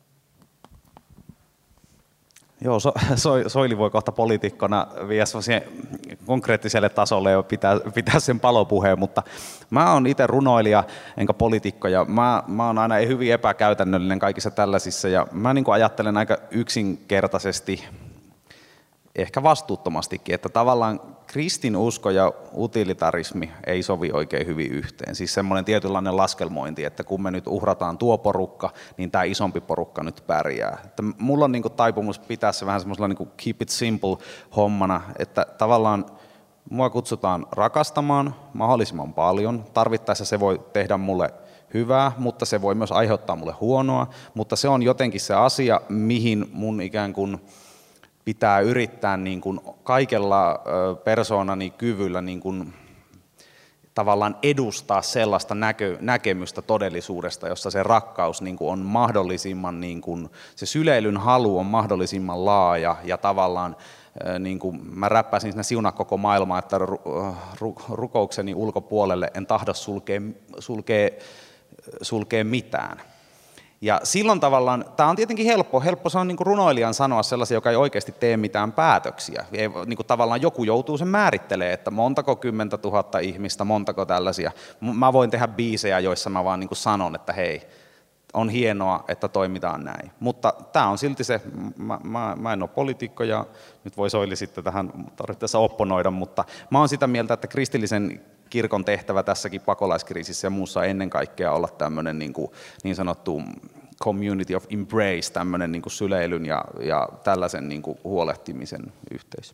Joo, so, so, Soili voi kohta poliitikkona viedä konkreettiselle tasolle ja pitää, pitää sen palopuheen, mutta mä oon itse runoilija enkä poliitikko ja mä, mä oon aina hyvin epäkäytännöllinen kaikissa tällaisissa ja mä niin kuin ajattelen aika yksinkertaisesti, ehkä vastuuttomastikin, että tavallaan kristinusko ja utilitarismi ei sovi oikein hyvin yhteen. Siis semmoinen tietynlainen laskelmointi, että kun me nyt uhrataan tuo porukka, niin tämä isompi porukka nyt pärjää. Että mulla on niinku taipumus pitää se vähän semmoisella niinku keep it simple hommana, että tavallaan mua kutsutaan rakastamaan mahdollisimman paljon. Tarvittaessa se voi tehdä mulle hyvää, mutta se voi myös aiheuttaa mulle huonoa, mutta se on jotenkin se asia, mihin mun ikään kuin pitää yrittää niin kuin kaikella persoonani kyvyllä niin kuin tavallaan edustaa sellaista näkö, näkemystä todellisuudesta, jossa se rakkaus niin kuin on mahdollisimman, niin kuin, se syleilyn halu on mahdollisimman laaja ja tavallaan niin kuin mä räppäsin siinä siunaa koko maailmaa, että ru, ru, rukoukseni ulkopuolelle en tahdo sulkea, sulkea, sulkea mitään. Ja silloin tavallaan, tämä on tietenkin helppo, helppo se on niin kuin runoilijan sanoa sellaisia, joka ei oikeasti tee mitään päätöksiä. Ei, niin kuin tavallaan joku joutuu sen määrittelemään, että montako kymmentä tuhatta ihmistä, montako tällaisia. Mä voin tehdä biisejä, joissa mä vaan niin kuin sanon, että hei, on hienoa, että toimitaan näin. Mutta tämä on silti se, mä, mä, mä en ole poliitikko ja nyt voi Soili sitten tähän tarvittaessa opponoida, mutta mä oon sitä mieltä, että kristillisen kirkon tehtävä tässäkin pakolaiskriisissä ja muussa ennen kaikkea olla tämmöinen niin, kuin, niin sanottu community of embrace, tämmöinen niin kuin syleilyn ja, ja tällaisen niin kuin huolehtimisen yhteisö.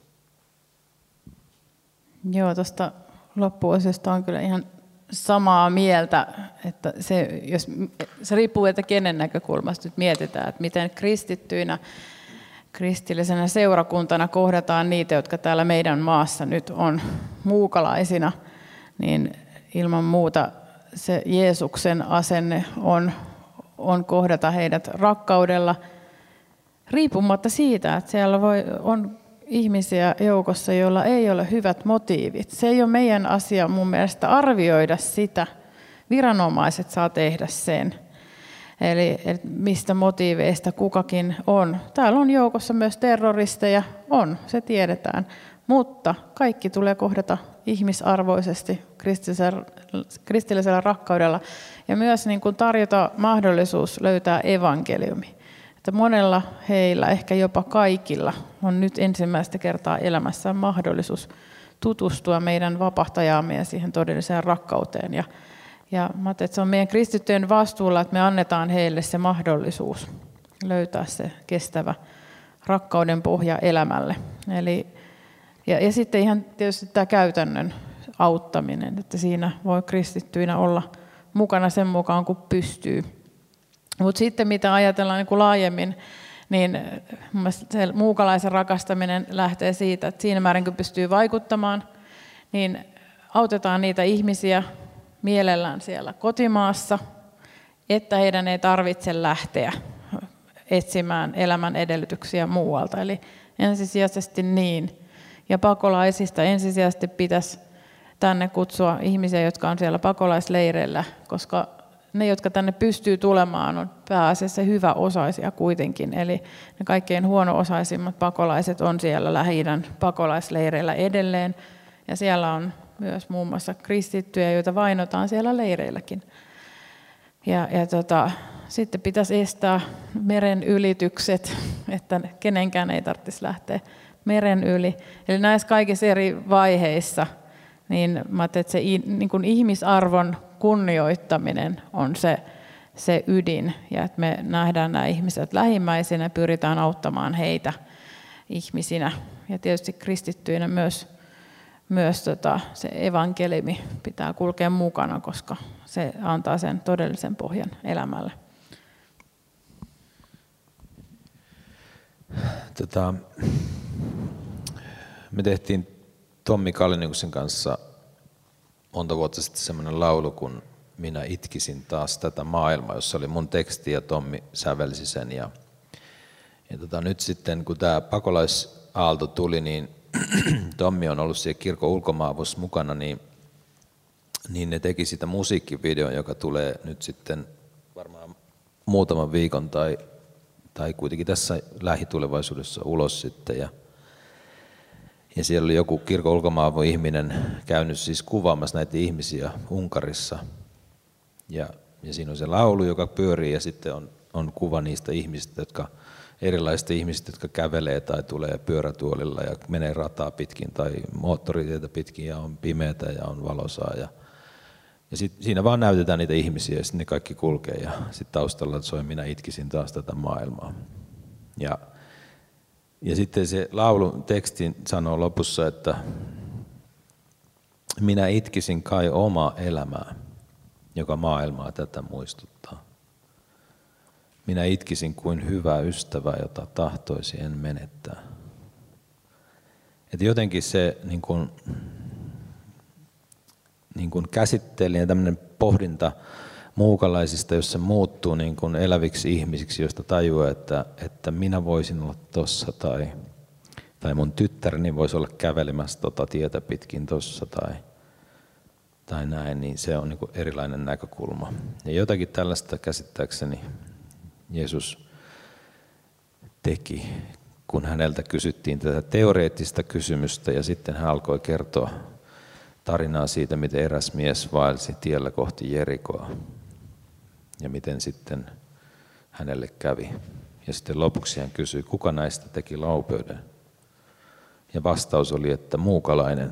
Joo, tuosta loppuosasta on kyllä ihan samaa mieltä, että se, jos, se riippuu, että kenen näkökulmasta nyt mietitään, että miten kristittyinä, kristillisenä seurakuntana kohdataan niitä, jotka täällä meidän maassa nyt on muukalaisina, niin ilman muuta se Jeesuksen asenne on, on kohdata heidät rakkaudella, riippumatta siitä, että siellä voi, on ihmisiä joukossa, joilla ei ole hyvät motiivit. Se ei ole meidän asia mun mielestä arvioida sitä. Viranomaiset saa tehdä sen. Eli mistä motiiveista kukakin on. Täällä on joukossa myös terroristeja, on, se tiedetään. Mutta kaikki tulee kohdata ihmisarvoisesti kristillisellä, kristillisellä rakkaudella ja myös niin kuin tarjota mahdollisuus löytää evankeliumi. Että monella heillä, ehkä jopa kaikilla, on nyt ensimmäistä kertaa elämässään mahdollisuus tutustua meidän vapahtajaamme ja siihen todelliseen rakkauteen. Ja, ja mä ajattelin, että se on meidän kristittyjen vastuulla, että me annetaan heille se mahdollisuus löytää se kestävä rakkauden pohja elämälle. Eli, ja, ja sitten ihan tietysti tämä käytännön auttaminen, että siinä voi kristittyinä olla mukana sen mukaan, kun pystyy. Mutta sitten mitä ajatellaan niin kuin laajemmin, niin se muukalaisen rakastaminen lähtee siitä, että siinä määrin kun pystyy vaikuttamaan, niin autetaan niitä ihmisiä mielellään siellä kotimaassa, että heidän ei tarvitse lähteä etsimään elämän edellytyksiä muualta. Eli ensisijaisesti niin. Ja pakolaisista ensisijaisesti pitäisi tänne kutsua ihmisiä, jotka on siellä pakolaisleireillä, koska ne, jotka tänne pystyy tulemaan, on pääasiassa hyväosaisia kuitenkin. Eli ne kaikkein huono-osaisimmat pakolaiset on siellä Lähi-idän pakolaisleireillä edelleen. Ja siellä on myös muun muassa kristittyjä, joita vainotaan siellä leireilläkin. Ja, ja tota, sitten pitäisi estää meren ylitykset, että kenenkään ei tarvitsisi lähteä meren yli. Eli näissä kaikissa eri vaiheissa, niin mä ajattelin, että se niin kuin ihmisarvon kunnioittaminen on se, se ydin, ja että me nähdään nämä ihmiset lähimmäisinä ja pyritään auttamaan heitä ihmisinä. Ja tietysti kristittyinä myös, myös tota, se evankeliumi pitää kulkea mukana, koska se antaa sen todellisen pohjan elämälle. Tota, me tehtiin Tommi Kaliniksen kanssa monta vuotta sitten semmoinen laulu, kun minä itkisin taas tätä maailmaa, jossa oli mun teksti ja Tommi sävelsi sen. Ja, ja tota, nyt sitten, kun tämä pakolaisaalto tuli, niin Tommi on ollut siellä kirkon ulkomaavussa mukana, niin, niin ne teki sitä musiikkivideon, joka tulee nyt sitten varmaan muutaman viikon tai, tai kuitenkin tässä lähitulevaisuudessa ulos sitten. Ja, Ja siellä oli joku kirkon ulkomaavun ihminen käynyt siis kuvaamassa näitä ihmisiä Unkarissa. Ja, ja siinä on se laulu, joka pyörii, ja sitten on, on kuva niistä ihmisistä, jotka, erilaisista ihmisistä, jotka kävelee tai tulee pyörätuolilla ja menee rataa pitkin tai moottoritietä pitkin ja on pimeätä ja on valosaa. Ja, ja sit, siinä vaan näytetään niitä ihmisiä ja sitten ne kaikki kulkee ja sitten taustalla soi minä itkisin taas tätä maailmaa. Ja, Ja sitten se laulun teksti sanoo lopussa, että minä itkisin kai omaa elämää, joka maailmaa tätä muistuttaa. Minä itkisin kuin hyvä ystävä, jota tahtoisi en menettää. Et jotenkin se niin kuin, niin kuin käsittely ja tämmöinen pohdinta muukalaisista, jos se muuttuu niin kuin eläviksi ihmisiksi, joista tajuaa, että, että minä voisin olla tossa tai, tai mun tyttäreni voisi olla kävelemässä tota tietä pitkin tossa tai, tai näin, niin se on niin kuin erilainen näkökulma. Ja jotakin tällaista käsittääkseni Jeesus teki, kun häneltä kysyttiin tätä teoreettista kysymystä ja sitten hän alkoi kertoa tarinaa siitä, miten eräs mies vaelsi tiellä kohti Jerikoa ja miten sitten hänelle kävi. Ja sitten lopuksi hän kysyi, kuka näistä teki laupeuden? Ja vastaus oli, että muukalainen.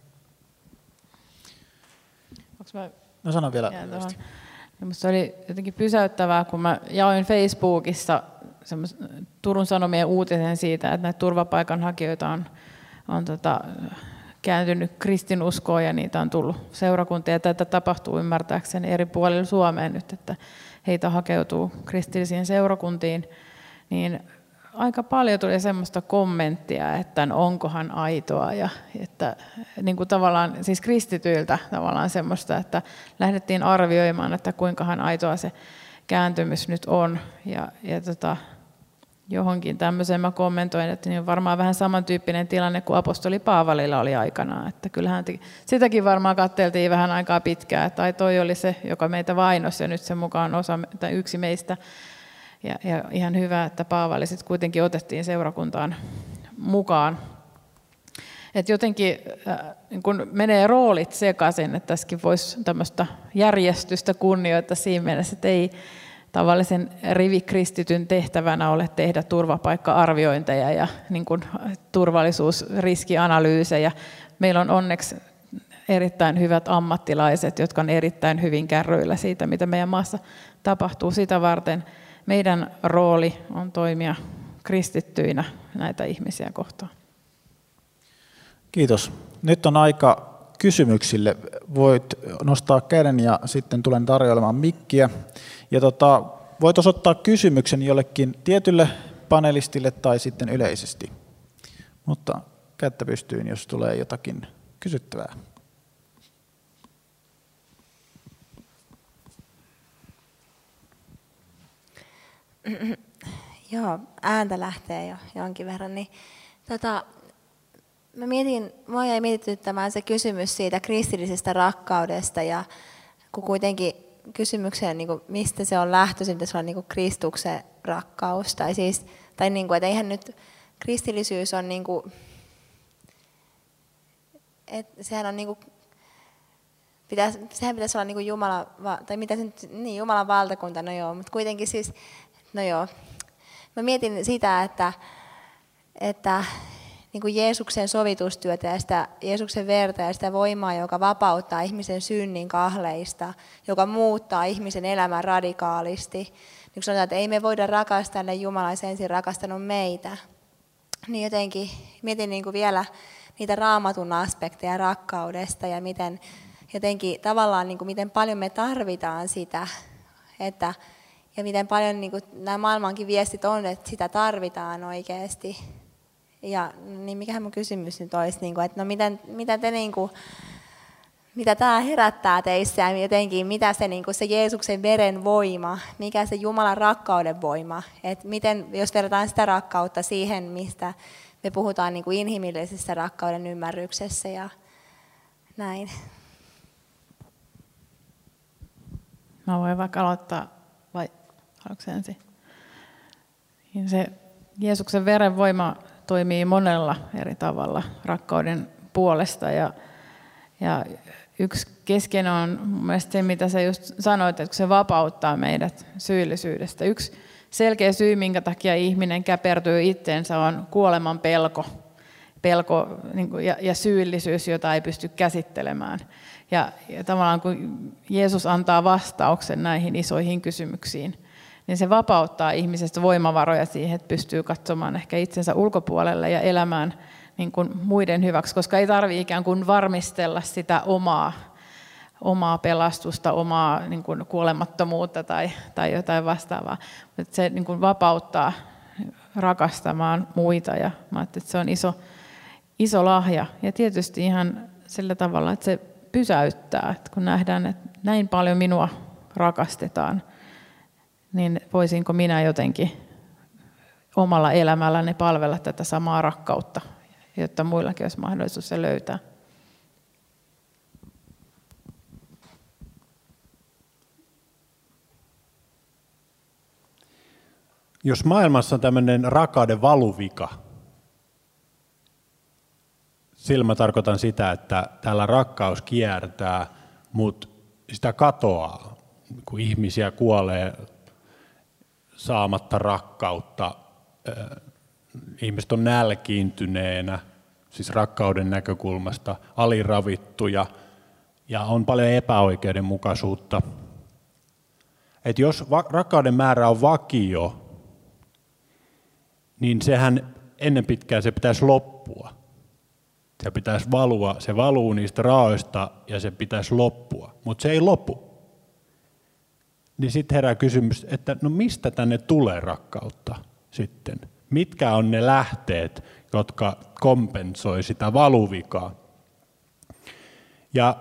No sano vielä. Minusta oli jotenkin pysäyttävää, kun mä jaoin Facebookissa Turun Sanomien uutisen siitä, että näitä turvapaikanhakijoita on, on tota, kääntynyt kristinuskoon ja niitä on tullut seurakuntia. Tätä tapahtuu ymmärtääkseni eri puolilla Suomeen nyt, että heitä hakeutuu kristillisiin seurakuntiin. Niin aika paljon tuli semmoista kommenttia, että onkohan aitoa ja että niin kuin tavallaan siis kristityiltä tavallaan semmoista, että lähdettiin arvioimaan, että kuinkahan aitoa se kääntymys nyt on ja, ja tota, johonkin tämmöiseen mä kommentoin, että niin varmaan vähän samantyyppinen tilanne kuin apostoli Paavalilla oli aikanaan, että kyllähän sitäkin varmaan katseltiin vähän aikaa pitkään, että ai toi oli se, joka meitä vainosi ja nyt se mukaan osa tai yksi meistä. Ja, ja ihan hyvä, että Paavali sitten kuitenkin otettiin seurakuntaan mukaan. Et jotenkin äh, kun menee roolit sekaisin, että tässäkin voisi tämmöistä järjestystä kunnioittaa siinä mielessä, että ei tavallisen rivikristityn tehtävänä ole tehdä turvapaikka-arviointeja ja niin kuin turvallisuusriskianalyysejä. Meillä on onneksi erittäin hyvät ammattilaiset, jotka on erittäin hyvin kärryillä siitä, mitä meidän maassa tapahtuu sitä varten. Meidän rooli on toimia kristittyinä näitä ihmisiä kohtaan. Kiitos. Nyt on aika kysymyksille. Voit nostaa käden ja sitten tulen tarjoilemaan mikkiä. Ja tota, voit osoittaa kysymyksen jollekin tietylle panelistille tai sitten yleisesti. Mutta kättä pystyyn, jos tulee jotakin kysyttävää. Joo, ääntä lähtee jo jonkin verran. Niin, tota, mä mietin, mua jäi mietityttämään se kysymys siitä kristillisestä rakkaudesta ja kun kuitenkin kysymykseen, niin kuin, mistä se on lähtöisin, pitäisi olla niin kuin Kristuksen rakkaus. Tai siis, tai niin kuin, että eihän nyt kristillisyys on niin kuin, että sehän on niin kuin, pitäisi, sehän pitäisi olla niin kuin Jumala, tai mitä se nyt, niin Jumalan valtakunta, no joo, mutta kuitenkin siis, no joo. Mä mietin sitä, että, että niin kuin Jeesuksen sovitustyötä ja sitä Jeesuksen verta ja sitä voimaa, joka vapauttaa ihmisen synnin kahleista, joka muuttaa ihmisen elämän radikaalisti. Niin kun sanotaan, että ei me voida rakastaa, ne Jumala olisi ensin rakastanut meitä. Niin jotenkin mietin niin kuin vielä niitä raamatun aspekteja rakkaudesta ja miten jotenkin tavallaan niin kuin miten paljon me tarvitaan sitä, että ja miten paljon niin kuin, nämä maailmankin viestit on, että sitä tarvitaan oikeasti. Ja niin mikähän mun kysymys nyt olisi, niin kuin, että no miten, mitä, te, niin kuin, mitä tämä herättää teissä ja jotenkin, mitä se, niin kuin, se Jeesuksen veren voima, mikä se Jumalan rakkauden voima. Että miten, jos verrataan sitä rakkautta siihen, mistä me puhutaan niin kuin inhimillisessä rakkauden ymmärryksessä ja näin. Mä voin vaikka aloittaa, vai haluatko ensin? Se Jeesuksen veren voima toimii monella eri tavalla rakkauden puolesta. Ja, ja yksi keskeinen on mun mielestä se, mitä sä just sanoit, että se vapauttaa meidät syyllisyydestä. Yksi selkeä syy, minkä takia ihminen käpertyy itteensä, on kuoleman pelko, pelko niin kuin, ja, ja syyllisyys, jota ei pysty käsittelemään. Ja, ja tavallaan kun Jeesus antaa vastauksen näihin isoihin kysymyksiin, niin se vapauttaa ihmisestä voimavaroja siihen, että pystyy katsomaan ehkä itsensä ulkopuolelle ja elämään niin kuin muiden hyväksi, koska ei tarvitse ikään kuin varmistella sitä omaa, omaa pelastusta, omaa niin kuin kuolemattomuutta tai, tai jotain vastaavaa. Mutta se niin kuin vapauttaa rakastamaan muita ja mä ajattelin, että se on iso, iso lahja. Ja tietysti ihan sillä tavalla, että se pysäyttää, että kun nähdään, että näin paljon minua rakastetaan, niin voisinko minä jotenkin omalla elämälläni palvella tätä samaa rakkautta, jotta muillakin olisi mahdollisuus se löytää. Jos maailmassa on tämmöinen rakkauden valuvika, sillä mä tarkoitan sitä, että täällä rakkaus kiertää, mutta sitä katoaa, kun ihmisiä kuolee saamatta rakkautta, ihmiset on nälkiintyneenä, siis rakkauden näkökulmasta, aliravittuja ja on paljon epäoikeudenmukaisuutta. Et jos va- rakkauden määrä on vakio, niin sehän ennen pitkään se pitäisi loppua. Se pitäisi valua, se valuu niistä raoista ja se pitäisi loppua, mutta se ei lopu. Niin sitten herää kysymys, että no mistä tänne tulee rakkautta sitten? Mitkä on ne lähteet, jotka kompensoi sitä valuvikaa? Ja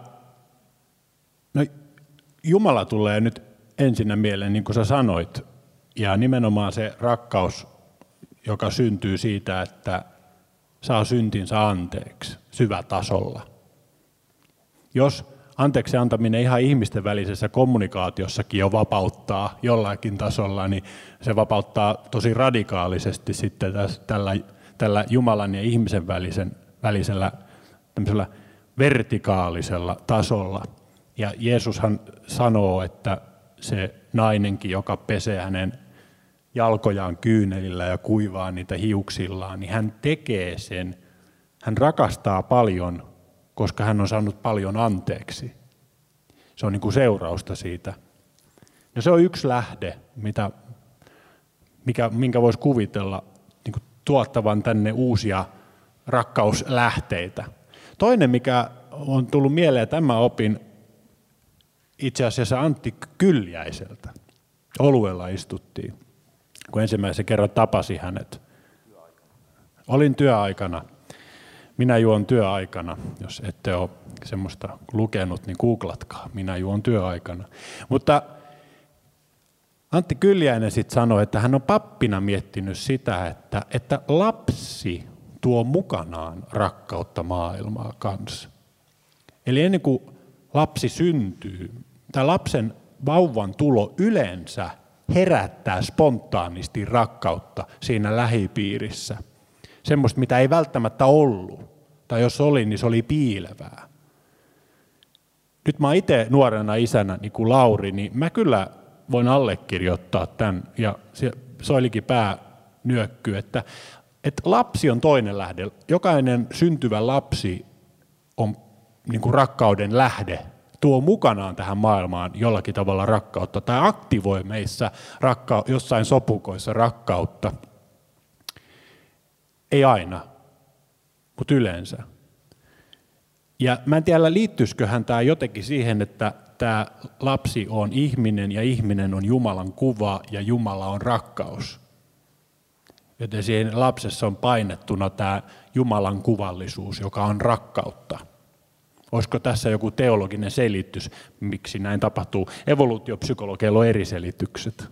no, Jumala tulee nyt ensinnä mieleen, niin kuin sä sanoit, ja nimenomaan se rakkaus, joka syntyy siitä, että saa syntinsä anteeksi syvätasolla. Jos anteeksi antaminen ihan ihmisten välisessä kommunikaatiossakin jo vapauttaa jollakin tasolla, niin se vapauttaa tosi radikaalisesti sitten tällä, tällä Jumalan ja ihmisen välisen, välisellä tämmöisellä vertikaalisella tasolla. Ja Jeesushan sanoo, että se nainenkin, joka pesee hänen jalkojaan kyynelillä ja kuivaa niitä hiuksillaan, niin hän tekee sen. Hän rakastaa paljon, koska hän on saanut paljon anteeksi. Se on niin kuin seurausta siitä. Ja se on yksi lähde, mitä, mikä, minkä voisi kuvitella niin kuin tuottavan tänne uusia rakkauslähteitä. Toinen, mikä on tullut mieleen, tämä opin itse asiassa Antti Kyljäiseltä. Oluella istuttiin, kun ensimmäisen kerran tapasi hänet. Olin työaikana. Minä juon työaikana. Jos ette ole semmoista lukenut, niin googlatkaa. Minä juon työaikana. Mutta Antti Kyljäinen sitten sanoi, että hän on pappina miettinyt sitä, että, että lapsi tuo mukanaan rakkautta maailmaa kanssa. Eli ennen kuin lapsi syntyy, tämä lapsen vauvan tulo yleensä herättää spontaanisti rakkautta siinä lähipiirissä. Semmoista, mitä ei välttämättä ollut. Tai jos oli, niin se oli piilevää. Nyt mä itse nuorena isänä, niin kuin Lauri, niin mä kyllä voin allekirjoittaa tämän. Ja se olikin päänyökky, että, että lapsi on toinen lähde. Jokainen syntyvä lapsi on niin kuin rakkauden lähde. Tuo mukanaan tähän maailmaan jollakin tavalla rakkautta tai aktivoi meissä rakka- jossain sopukoissa rakkautta. Ei aina, mutta yleensä. Ja mä en tiedä, liittyisiköhän tämä jotenkin siihen, että tämä lapsi on ihminen ja ihminen on Jumalan kuva ja Jumala on rakkaus. Joten siihen lapsessa on painettuna tämä Jumalan kuvallisuus, joka on rakkautta. Olisiko tässä joku teologinen selitys, miksi näin tapahtuu? Evoluutiopsykologeilla on eri selitykset.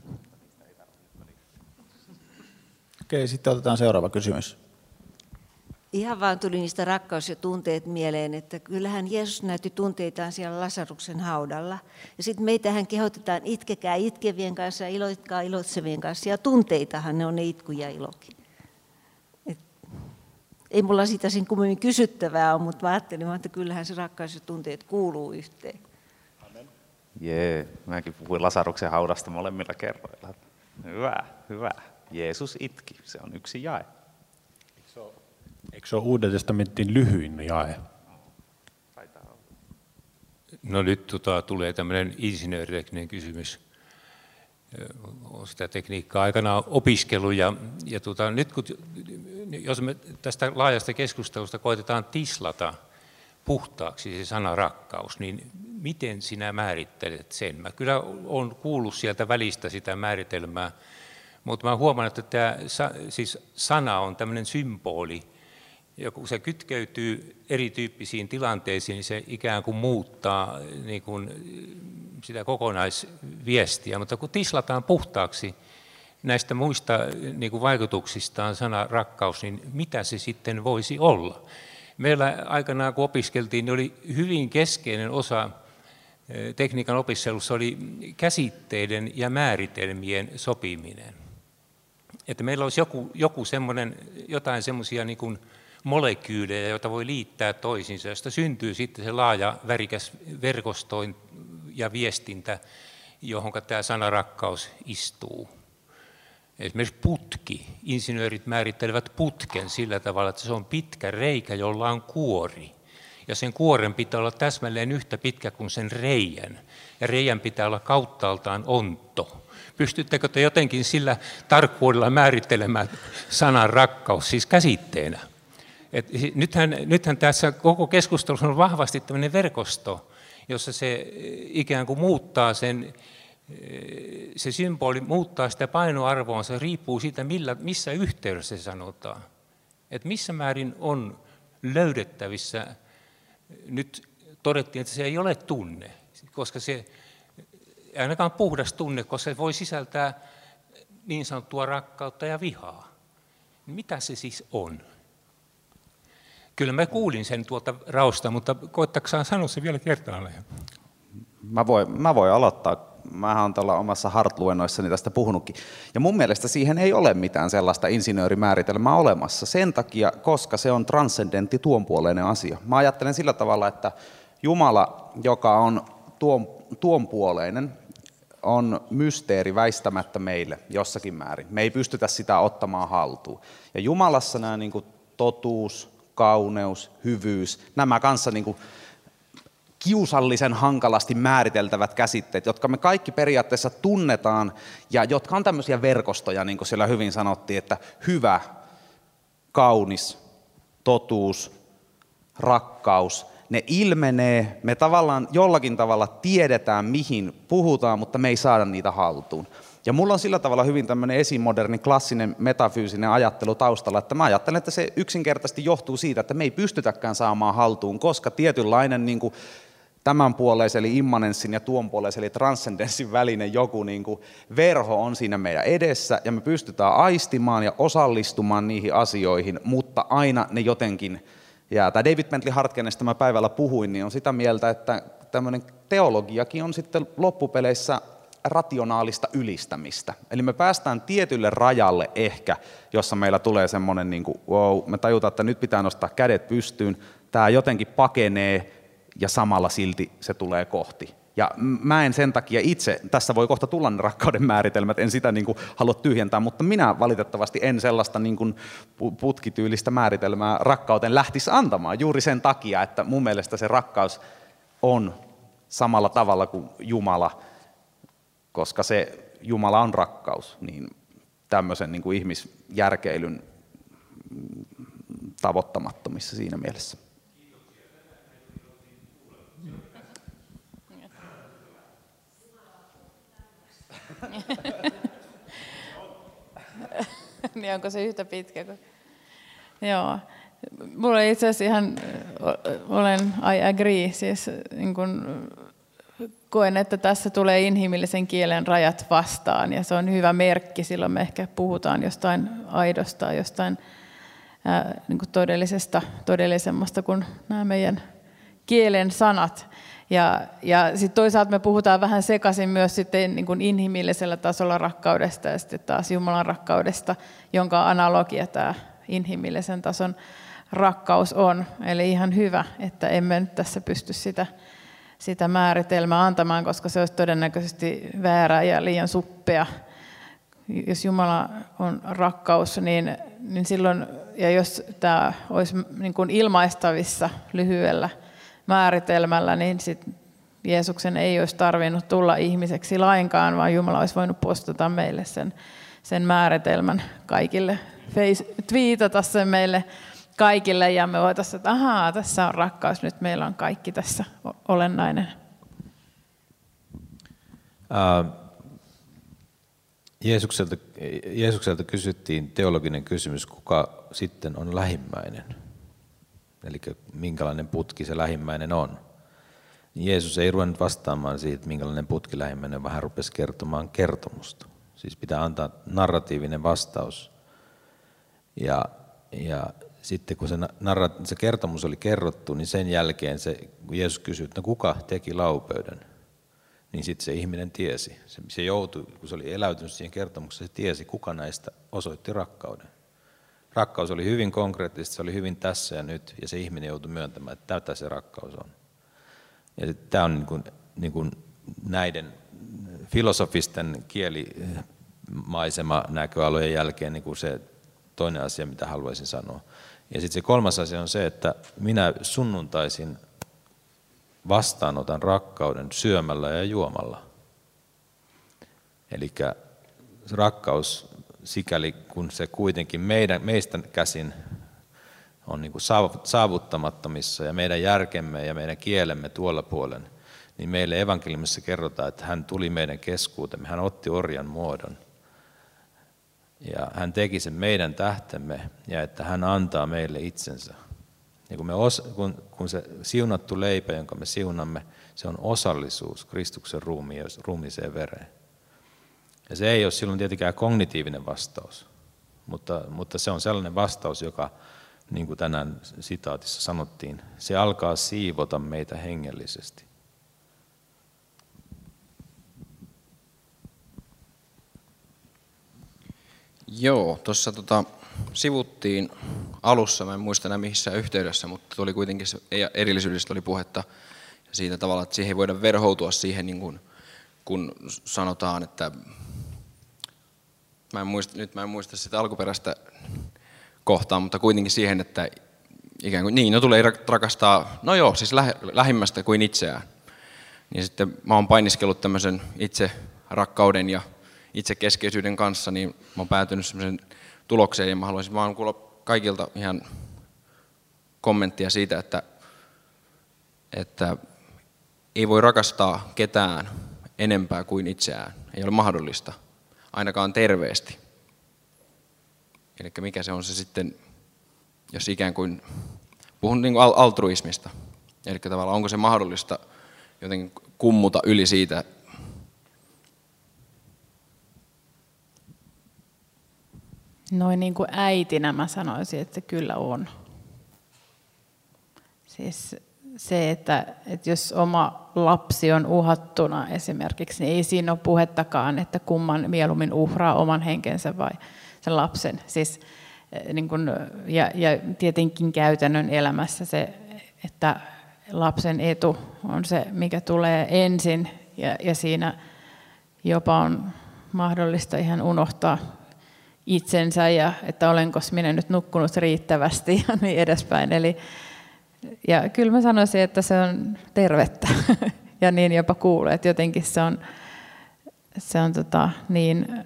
Okei, sitten otetaan seuraava kysymys. Ihan vaan tuli niistä rakkaus ja tunteet mieleen, että kyllähän Jeesus näytti tunteitaan siellä Lasaruksen haudalla. Ja sitten meitähän kehotetaan itkekää itkevien kanssa ja iloitkaa iloitsevien kanssa. Ja tunteitahan ne on ne itku ja ilokin. Et ei mulla siitä sen kummemmin kysyttävää ole, mutta mä ajattelin, että kyllähän se rakkaus ja tunteet kuuluu yhteen. Amen. Jee, mäkin puhuin Lasaruksen haudasta molemmilla kerroilla. Hyvä, hyvä. Jeesus itki, se on yksi jae. Eikö se ole Uuden testamentin lyhyin jae? No nyt tota, tulee tämmöinen insinööritekninen kysymys. Olen sitä tekniikkaa aikanaan opiskellut ja, ja tota, nyt kun, jos me tästä laajasta keskustelusta koitetaan tislata puhtaaksi se sana rakkaus, niin miten sinä määrittelet sen. Mä kyllä olen kuullut sieltä välistä sitä määritelmää, mutta mä huomaan, että tämä siis sana on tämmöinen symboli, ja kun se kytkeytyy erityyppisiin tilanteisiin, niin se ikään kuin muuttaa niin kuin sitä kokonaisviestiä. Mutta kun tislataan puhtaaksi näistä muista niin kuin vaikutuksistaan sana rakkaus, niin mitä se sitten voisi olla? Meillä aikanaan, kun opiskeltiin, niin oli hyvin keskeinen osa tekniikan opiskelussa oli käsitteiden ja määritelmien sopiminen. Että meillä olisi joku, joku semmoinen, jotain semmoisia niin kuin molekyylejä, joita voi liittää toisiinsa, josta syntyy sitten se laaja värikäs verkostoin ja viestintä, johon tämä sana rakkaus istuu. Esimerkiksi putki. Insinöörit määrittelevät putken sillä tavalla, että se on pitkä reikä, jolla on kuori. Ja sen kuoren pitää olla täsmälleen yhtä pitkä kuin sen reijän. Ja reijän pitää olla kauttaaltaan ontto. Pystyttekö te jotenkin sillä tarkkuudella määrittelemään sanan rakkaus, siis käsitteenä? Et nythän, nythän tässä koko keskustelussa on vahvasti tämmöinen verkosto, jossa se ikään kuin muuttaa sen, se symboli muuttaa sitä painoarvoa, se riippuu siitä, millä, missä yhteydessä se sanotaan. Et missä määrin on löydettävissä, nyt todettiin, että se ei ole tunne, koska se ei ainakaan puhdas tunne, koska se voi sisältää niin sanottua rakkautta ja vihaa. Mitä se siis on? Kyllä mä kuulin sen tuolta Raosta, mutta koettaksaan sanoa se vielä kertaalleen? Mä voin, mä voin aloittaa. Mähän olen tuolla omassa Hart-luennoissani tästä puhunutkin. Ja mun mielestä siihen ei ole mitään sellaista insinöörimääritelmää olemassa. Sen takia, koska se on transcendentti tuonpuoleinen asia. Mä ajattelen sillä tavalla, että Jumala, joka on tuon, tuonpuoleinen, on mysteeri väistämättä meille jossakin määrin. Me ei pystytä sitä ottamaan haltuun. Ja Jumalassa nämä niin kuin totuus, kauneus, hyvyys, nämä kanssa niin kuin kiusallisen hankalasti määriteltävät käsitteet, jotka me kaikki periaatteessa tunnetaan ja jotka on tämmöisiä verkostoja, niin kuin siellä hyvin sanottiin, että hyvä, kaunis, totuus, rakkaus, ne ilmenee, me tavallaan jollakin tavalla tiedetään, mihin puhutaan, mutta me ei saada niitä haltuun. Ja mulla on sillä tavalla hyvin tämmöinen esimoderni, klassinen, metafyysinen ajattelu taustalla, että mä ajattelen, että se yksinkertaisesti johtuu siitä, että me ei pystytäkään saamaan haltuun, koska tietynlainen niin kuin tämänpuoleisen eli immanenssin ja tuonpuoleisen eli transcendenssin välinen joku niin kuin verho on siinä meidän edessä ja me pystytään aistimaan ja osallistumaan niihin asioihin, mutta aina ne jotenkin jää. Tämä David Bentley Hart, kenestä mä päivällä puhuin, niin on sitä mieltä, että tämmöinen teologiakin on sitten loppupeleissä rationaalista ylistämistä. Eli me päästään tietylle rajalle ehkä, jossa meillä tulee semmoinen, niin kuin, wow, me tajutaan, että nyt pitää nostaa kädet pystyyn, tämä jotenkin pakenee ja samalla silti se tulee kohti. Ja mä en sen takia itse, tässä voi kohta tulla ne rakkauden määritelmät, en sitä niin kuin halua tyhjentää, mutta minä valitettavasti en sellaista niin kuin putkityylistä määritelmää rakkauteen lähtisi antamaan juuri sen takia, että mun mielestä se rakkaus on samalla tavalla kuin Jumala, koska se Jumala on rakkaus, niin tämmöisen niin kuin ihmisjärkeilyn tavoittamattomissa siinä mielessä. Niin onko se yhtä pitkä kuin... Joo. Mulla itse asiassa ihan, olen I agree, siis niin kun koen, että tässä tulee inhimillisen kielen rajat vastaan ja se on hyvä merkki, silloin me ehkä puhutaan jostain aidosta, jostain ää, niin kuin todellisesta, todellisemmasta kuin nämä meidän kielen sanat. Ja, ja sitten toisaalta me puhutaan vähän sekaisin myös sitten niin kuin inhimillisellä tasolla rakkaudesta ja sitten taas Jumalan rakkaudesta, jonka analogia tämä inhimillisen tason rakkaus on. Eli ihan hyvä, että emme nyt tässä pysty sitä, sitä määritelmää antamaan, koska se olisi todennäköisesti väärä ja liian suppea. Jos Jumala on rakkaus, niin, niin silloin, ja jos tämä olisi niin kuin ilmaistavissa lyhyellä määritelmällä, niin sit Jeesuksen ei olisi tarvinnut tulla ihmiseksi lainkaan, vaan Jumala olisi voinut postata meille sen, sen määritelmän kaikille, face, twiitata sen meille kaikille, ja me voitaisiin, että ahaa, tässä on rakkaus, nyt meillä on kaikki tässä olennainen. Jeesukselta, Jeesukselta kysyttiin teologinen kysymys, kuka sitten on lähimmäinen. Eli minkälainen putki se lähimmäinen on. Jeesus ei ruvennut vastaamaan siitä, minkälainen putki lähimmäinen, vaan hän rupesi kertomaan kertomusta. Siis pitää antaa narratiivinen vastaus. Ja, ja sitten kun se, narra- se kertomus oli kerrottu, niin sen jälkeen se, kun Jeesus kysyi, että no kuka teki laupöydän, niin sitten se ihminen tiesi. Se, se joutui, kun se oli eläytynyt siihen kertomukseen, se tiesi, kuka näistä osoitti rakkauden. Rakkaus oli hyvin konkreettista, se oli hyvin tässä ja nyt, ja se ihminen joutui myöntämään, että tätä se rakkaus on. Ja tämä on niin kuin, niin kuin näiden filosofisten kielimaisema näköalojen jälkeen niin kuin se toinen asia, mitä haluaisin sanoa. Ja sitten se kolmas asia on se, että minä sunnuntaisin vastaanotan rakkauden syömällä ja juomalla. Eli rakkaus, sikäli kun se kuitenkin meidän, meistä käsin on niin kuin saavuttamattomissa ja meidän järkemme ja meidän kielemme tuolla puolen, niin meille evankeliumissa kerrotaan, että hän tuli meidän keskuutemme, hän otti orjan muodon. Ja hän teki sen meidän tähtemme ja että hän antaa meille itsensä. Ja kun, me os, kun, kun se siunattu leipä, jonka me siunamme, se on osallisuus Kristuksen ruumiiseen vereen. Ja se ei ole silloin tietenkään kognitiivinen vastaus, mutta, mutta se on sellainen vastaus, joka, niin kuin tänään sitaatissa sanottiin, se alkaa siivota meitä hengellisesti. Joo, tuossa tota, sivuttiin alussa, mä en muista enää missä yhteydessä, mutta tuli kuitenkin erillisyydestä oli puhetta siitä tavalla, että siihen ei voida verhoutua siihen, niin kuin, kun sanotaan, että mä en muista, nyt mä en muista sitä alkuperäistä kohtaa, mutta kuitenkin siihen, että ikään kuin niin, no tulee rakastaa, no joo, siis lähimmästä kuin itseään. Niin sitten mä oon painiskellut tämmöisen itse rakkauden ja itsekeskeisyyden kanssa, niin mä oon päätynyt semmoisen tulokseen ja mä haluaisin vaan kuulla kaikilta ihan kommenttia siitä, että, että ei voi rakastaa ketään enempää kuin itseään. Ei ole mahdollista, ainakaan terveesti. Eli mikä se on se sitten, jos ikään kuin, puhun niin kuin altruismista, eli tavallaan onko se mahdollista jotenkin kummuta yli siitä, noin niin kuin äitinä mä sanoisin, että kyllä on. Siis se, että, että jos oma lapsi on uhattuna esimerkiksi, niin ei siinä ole puhettakaan, että kumman mieluummin uhraa oman henkensä vai sen lapsen. Siis, niin kuin, ja, ja tietenkin käytännön elämässä se, että lapsen etu on se, mikä tulee ensin, ja, ja siinä jopa on mahdollista ihan unohtaa itsensä ja että olenko minä nyt nukkunut riittävästi ja niin edespäin. Eli, ja kyllä mä sanoisin, että se on tervettä ja niin jopa kuulee, että jotenkin se on, se on tota, niin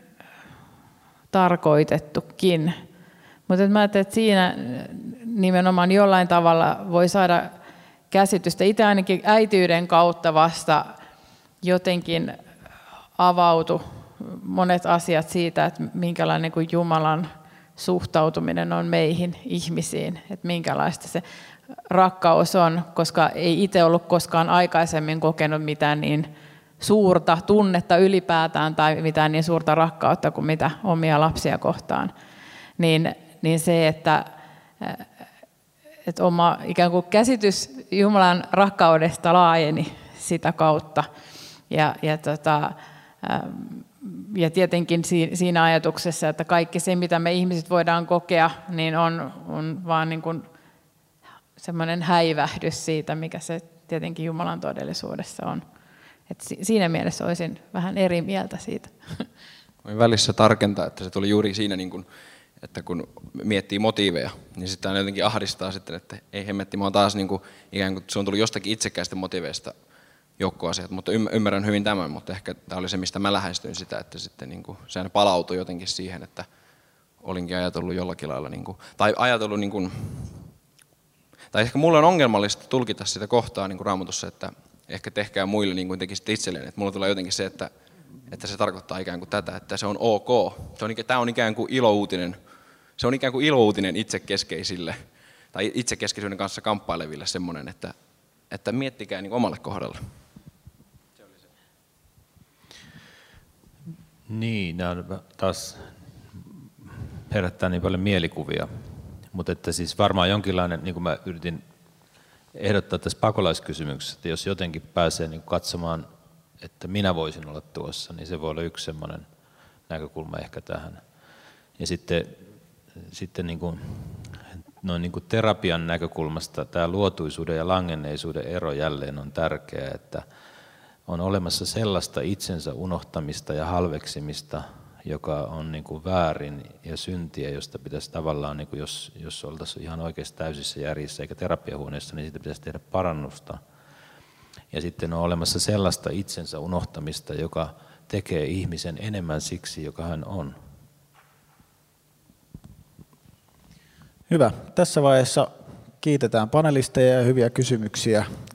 tarkoitettukin. Mutta mä ajattelin, että siinä nimenomaan jollain tavalla voi saada käsitystä. Itse ainakin äitiyden kautta vasta jotenkin avautui monet asiat siitä, että minkälainen kuin Jumalan suhtautuminen on meihin ihmisiin, että minkälaista se rakkaus on, koska ei itse ollut koskaan aikaisemmin kokenut mitään niin suurta tunnetta ylipäätään tai mitään niin suurta rakkautta kuin mitä omia lapsia kohtaan. Niin, niin se, että, että oma ikään kuin käsitys Jumalan rakkaudesta laajeni sitä kautta ja, ja tota, Ja tietenkin siinä ajatuksessa, että kaikki se, mitä me ihmiset voidaan kokea, niin on, on vaan niin kuin semmoinen häivähdys siitä, mikä se tietenkin Jumalan todellisuudessa on. Et siinä mielessä olisin vähän eri mieltä siitä. Voin välissä tarkentaa, että se tuli juuri siinä, niin kuin, että kun miettii motiiveja, niin sitten aina jotenkin ahdistaa sitten, että ei hemmetti, mä oon taas niin kuin, ikään kuin se on tullut jostakin itsekäistä motiiveista, joukkoasiat, mutta ymmärrän hyvin tämän, mutta ehkä tämä oli se, mistä mä lähestyin sitä, että sitten niin kuin, sehän palautui jotenkin siihen, että olinkin ajatellut jollakin lailla, niin kuin, tai ajatellut, niin kuin, tai ehkä mulle on ongelmallista tulkita sitä kohtaa niin kuin Raamatussa, että ehkä tehkää muille niin kuin tekisitte itselleen, että mulla tulee jotenkin se, että että se tarkoittaa ikään kuin tätä, että se on ok. Se on, tämä on ikään kuin ilouutinen. Se on ikään kuin ilouutinen itsekeskeisille tai itsekeskeisyyden kanssa kamppaileville semmoinen, että, että miettikää niin omalle kohdalle. Niin, nämä on taas herättää niin paljon mielikuvia, mutta että siis varmaan jonkinlainen, niin kuin mä yritin ehdottaa tässä pakolaiskysymyksessä, että jos jotenkin pääsee niin katsomaan, että minä voisin olla tuossa, niin se voi olla yksi semmoinen näkökulma ehkä tähän. Ja sitten, sitten niin kuin, noin niin kuin terapian näkökulmasta tämä luotuisuuden ja langenneisuuden ero jälleen on tärkeä, että on olemassa sellaista itsensä unohtamista ja halveksimista, joka on niin kuin väärin ja syntiä, josta pitäisi tavallaan, niin kuin jos, jos oltaisiin ihan oikeasti täysissä järjissä eikä terapiahuoneessa, niin siitä pitäisi tehdä parannusta. Ja sitten on olemassa sellaista itsensä unohtamista, joka tekee ihmisen enemmän siksi, joka hän on. Hyvä. Tässä vaiheessa kiitetään panelisteja ja hyviä kysymyksiä